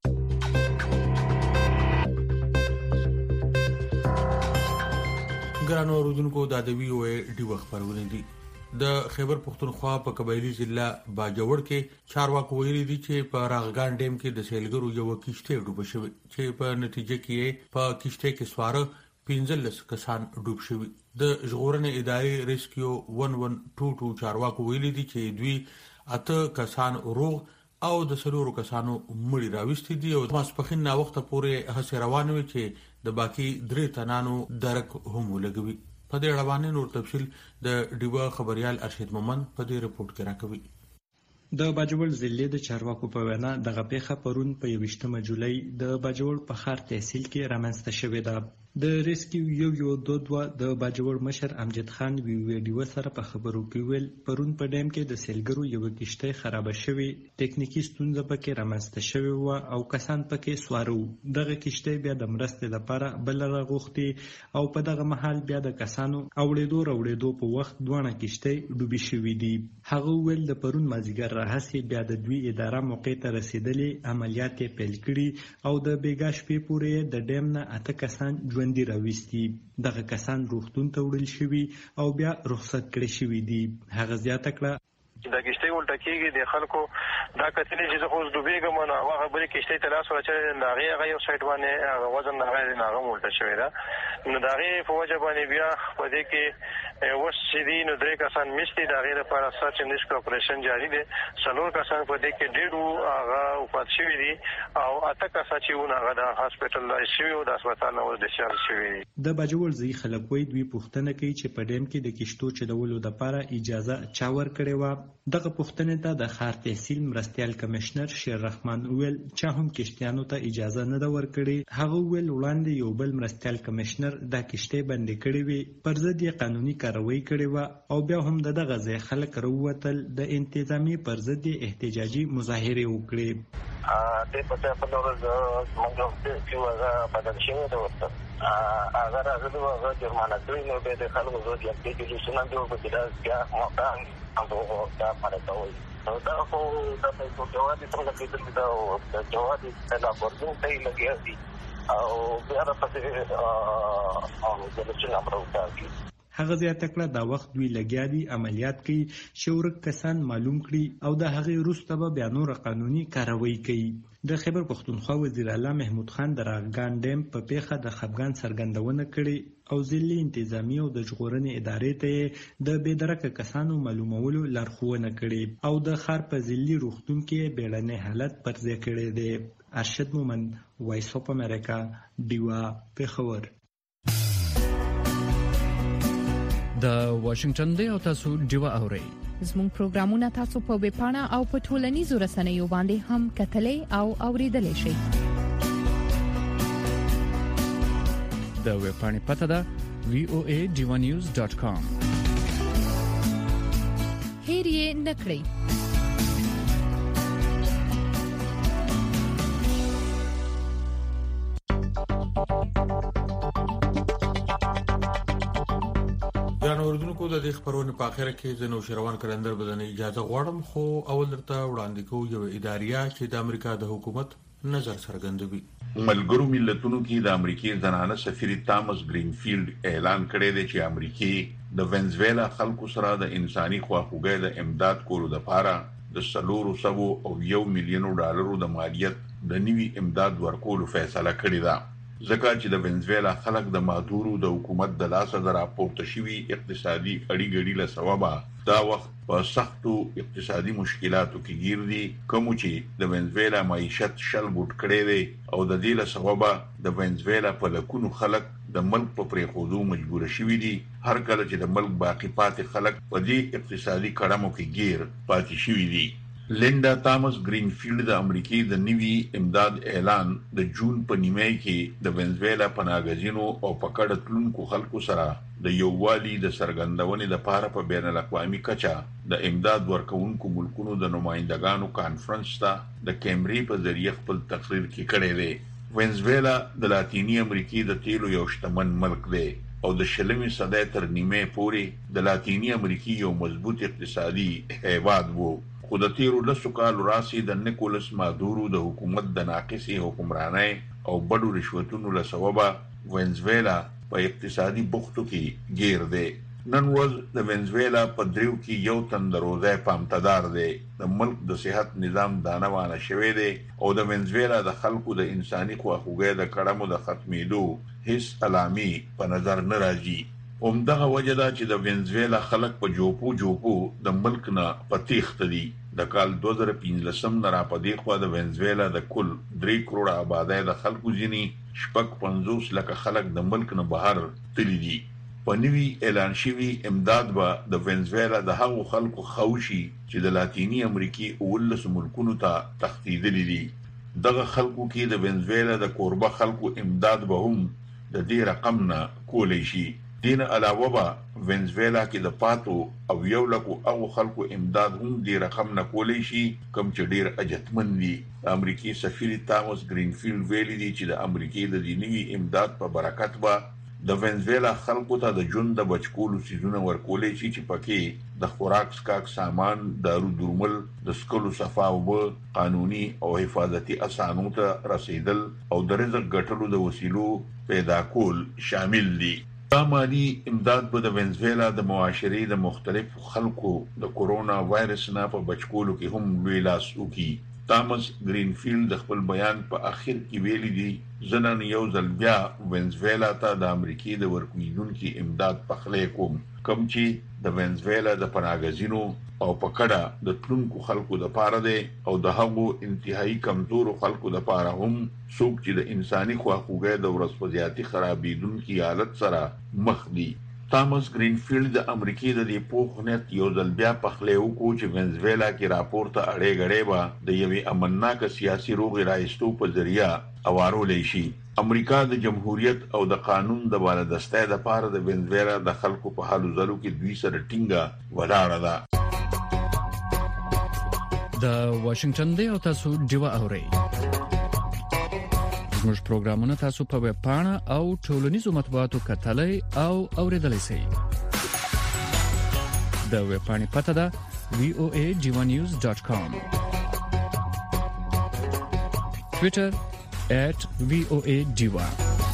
ګرانو اوریدونکو دا د وی او ای ډیو خبرونه دي. د خیبر پختونخوا په قبایلی ضلع باجوړ کې چارواکو ویلي دي چې په راغګان ډیم کې د سیلګرو یو کشته ډوب شوی چې په نتیجه کې په کشته کې سواره پنځلس کسان ډوب شوي. د ژغورنې ادارې ریسکیو ون ون ټو ټو چارواکو ویلي دي چې دوی اته کسان روغ او د سلورو کسانو مړي راوستي دي او ماسپخین نا وخت پورې هڅه روانه وي چې د باقي درې تنانو درک هم ولګوي. په دې اړه باندې نور تفصيل د ډیوا خبريال ارشد مومن په دې رپورت کې راکوي. د باجوړ ضلع د چارواکو په وینا دغه پیښه پرون په یویشتمه جولای د باجوړ په ښار تحصیل کې رامنځته شوې ده. د ریسکیو یو یو دو دوه د باجوړ مشر امجد خان وی ویډیو سره په خبرو کې ویل پرون په ډیم کې د سیلګرو یو کشته خراب شوی ټیکنیکی ستونزه پکې رامنځته شوی و او کسان پکې سوارو. دغه کشته بیا د مرستې لپاره بل راغوښتي او په دغه محل بیا د کسانو اوړېدو راوړېدو په وخت دوه کشته ډوبې شوې دي. هغه ویل د پرون مازیګر راهسي بیا د دوی اداره موقع ته رسیدلې عملیات پیل کړي او د بیګا شپې پورې د ډیم نه اته کسان ژوندي راوستي. دغه کسان روغتون ته وړل شوي او بیا رخصت کړي شوي دي. هغه زیاته کړه دا کشته ولټه کېږي د خلکو دا کتلې چې زه اوس ډوبېږم نو هغه بلې کشتۍ ته لاس واچوي د هغې هغه یو سایډ باندې هغه وزن د هغې نه هغه هم ولټه شوې ده. نو د هغې په وجه باندې بیا په دې کې اوس چې دي نو درې کسان مس دي. د هغې لپاره سرچ اینډ ریسکیو اپریشن جاري دی. څلور کسان په دې کې ډېر وو هغه وفات شوي دي او اته کسان چې وو نو هغه د هاسپټلایز شوي وو د هسپتال نه اوس ډسچارج شوي دي. د باجوړ ځایي خلک وایي دوی پوښتنه کوي چې په ډیم کې د کشتو چلولو دپاره اجازه چا ورکړې وه. دغه پوښتنې ته د ښار تحصیل مرستیال کمشنر شیر رحمان ویل چا هم کشتیانو ته اجازه نه ده ورکړې. هغه ویل وړاندې یو بل مرستیال کمشنر دا کشتۍ بندې کړې وې پر ضد یې قانوني کاروایی کړې وه او بیا هم د دغه ځای خلک راووتل د انتظامي پر ضد یې احتجاجي مظاهرې وکړې. دې په ځای په ورځ موږ چې هغه بدل شوی ده ورته هغه راغلی و هغه جرمانه کړي نو بیا د خلکو زود یې دې جلوسونه جوړ کړي چې بیا موقع او دا مرکوي. نو دا خو د پیسو جواب څنګه کېدلی دا او د جواب د لاپورډون ته یې لګیا دي او بیا راپسې او د لچنه امر وکړي. هغه زیاته کړه دا وخت دوی لګیا دي عملیات کوي چې ورک کسان معلوم کړي او د هغې وروسته به بیا نور قانوني کاروایی کوي. د خیبر پښتونخوا وزیر اعلی محمود خان د راغان ډیم په پیښه د خفګان څرګندونه کړې او ځلي انتظامی او د ژغورنې ادارې ته د بېدرکه کسانو معلومولو لارښوونه کړې او د ښار په ځلي روغتون کې بیړنی حالت پر ځای کړی دی. ارشد مومند، وایس اف امریکا، ډیوا، پېښور. د واشنگټن دی او تاسو ډیوا اورئ. زموږ پروګرامونه تاسو په ویب پاڼه او په ټولنیزو رسنیو باندې هم کتلای او اوریدلای شئ. د ویب پاڼې پته ده وی او ای ډیوا نیوز ډاٹ کام. هیر یې نکړئ. اوردونکو د دې خبرونې په اخر کې زنو شروان کلندر بدنې اجازه غواړم خو اول درته وړاندې کوم یو اداریه چې د امریکا د حکومت نظر څرګندوي. ملګرو ملتونو کې د امریکای زنانه سفیر تامس گرینفیلد اعلان کړی دی چې امریکای د وینزویلا خلکو سره د انساني خواخوږۍ د امداد کولو لپاره د سلورو سبو او یو میلیونو ډالرو د مالیت د نوي امداد ورکولو فیصله کړې ده. ځکه چې د وینزویلا خلک د مادورو د حکومت د لاسه د راپورته شوي اقتصادي اړیګړي له سببه دا وخت په سختو اقتصادي مشکلاتو کې ګیر دي، کوم چې د وینزویلا معیشت شل ګوټ کړی دی او د دې له سببه د وینزویلا په لکونو خلک د ملک په پرېښودو مجبور شوي دي. هر کله چې د ملک باقی پاتې خلک په دې اقتصادي کړمو کې ګیر پاتې شوي دي. لیندا تامس گرینفیلد د امریکای د نوي امداد اعلان د جون په نیمه کې د وینزویلا پناهګزینو او پکړه تلونکو خلکو سره د یووالي د څرګندونې لپاره په بین الاقوامي کچه د امداد ورکوونکو ملکونو د نمائندګانو کانفرنس ته د کیمرې په ذریعه خپل تقریر کې کړی دی. وینزویلا د لاتینی امریکای د تیلو یو شتمن ملک دی او د شلمې صدۍ تر نیمه پورې د لاتینی امریکای یو مضبوط اقتصادي هیواد وو. خو د تیرو لسو کالو راسي د نیکولس مادورو د حکومت د ناقصې حکمرانۍ او بډو رشوتونو له سببه وینزویلا په اقتصادي بوختو کې گیر دی. نن ورځ د وینزویلا په دریو کې یو تن د روزۍ پامتدار دی. د ملک د صحت نظام دانه وانه شوی دی او د وینزویلا د خلکو د انساني خواخوږۍ د کړمو د ختمېدو هیڅ علامې په نظر نه راځي. همدغه وجه ده چې د وینزویلا خلک په جوپو جوپو د ملک نه په تیښته دي. د کال دوه زره پنځلسم نه را په دې خوا د وینزویلا د کل درې کروړه آبادۍ د خلکو ځینې شپږ پنځوس لکه خلک د ملک نه بهر تللي دي. په نوي اعلان شوي امداد به د وینزویلا د هغو خلکو خوشي چې د لاتینی امریکای اوولس ملکونو ته تښتېدلي دي. دغه خلکو کې د وینزویلا د کوربه خلکو امداد به هم د دې رقم نه کولی شي. دین علاوه به وینزویلا کې د پاتو او یو لکو او خلکو امداد هم دی رقم نه کولی شي کوم چې ډیر اجتمن دي. امریکای سفیر تامس گرینفیلد ویلي دی چې د امریکای د دینی امداد په برکت به د وینزویلا خلکو ته د ژوند د بچکولو سیزونه ورکولی شي چې پکې د خوراک سکاک سامان، دارو درمل، د سکلو صفا اوبه، قانوني او حفاظتي اسانو ته رسیدل او د رزق ګټلو د وسیلو پیدا کول شامل دي. دا مالی امداد به د وینزویلا د معاشرې د مختلفو خلکو د کورونا وایرس نه په بچکولو کې هم لوی لاس وکړي. تامس گرینفیلد د خپل بیان په اخر کې ویلي دي زه نن یو ځل بیا وینزویلا ته د امریکای د ورکوونکي امداد پخلی کوم کوم چې د وینزویلا د پناهګزینو او پکړه د تلونکو خلکو لپاره دی او د هغو انتهایی کمزورو خلکو لپاره هم څوک چې د انساني خواخوږۍ د ورځپاڼې خرابېدونکي حالت سره مخ دي. تامس گرینفیلد د امریکای د دې پوخ نیت یو ځل بیا پخلی وکړو چې وینزویلا کې راپورته اړې غړې به د یوې امنناکه سیاسي روغې رایستو په ذریعه اوارولی شي. امریکا د جمهوریت او د قانون د بالادستۍ لپاره د وینزویلا د خلکو په حالو ځلو کې دوی سره ټینګه ولاړه ده. د واشنگټن دی او تاسو ډیوا اورئ. زموږ پروګرامونه تاسو په ویب پاڼه او ټولنیزو مطبوعاتو کتلای او اوریدلای شئ. د ویب پاڼې پته ده وی او ای ډیوا نیوز ډاٹ کام. ټویټر at وی او ای ډیوا.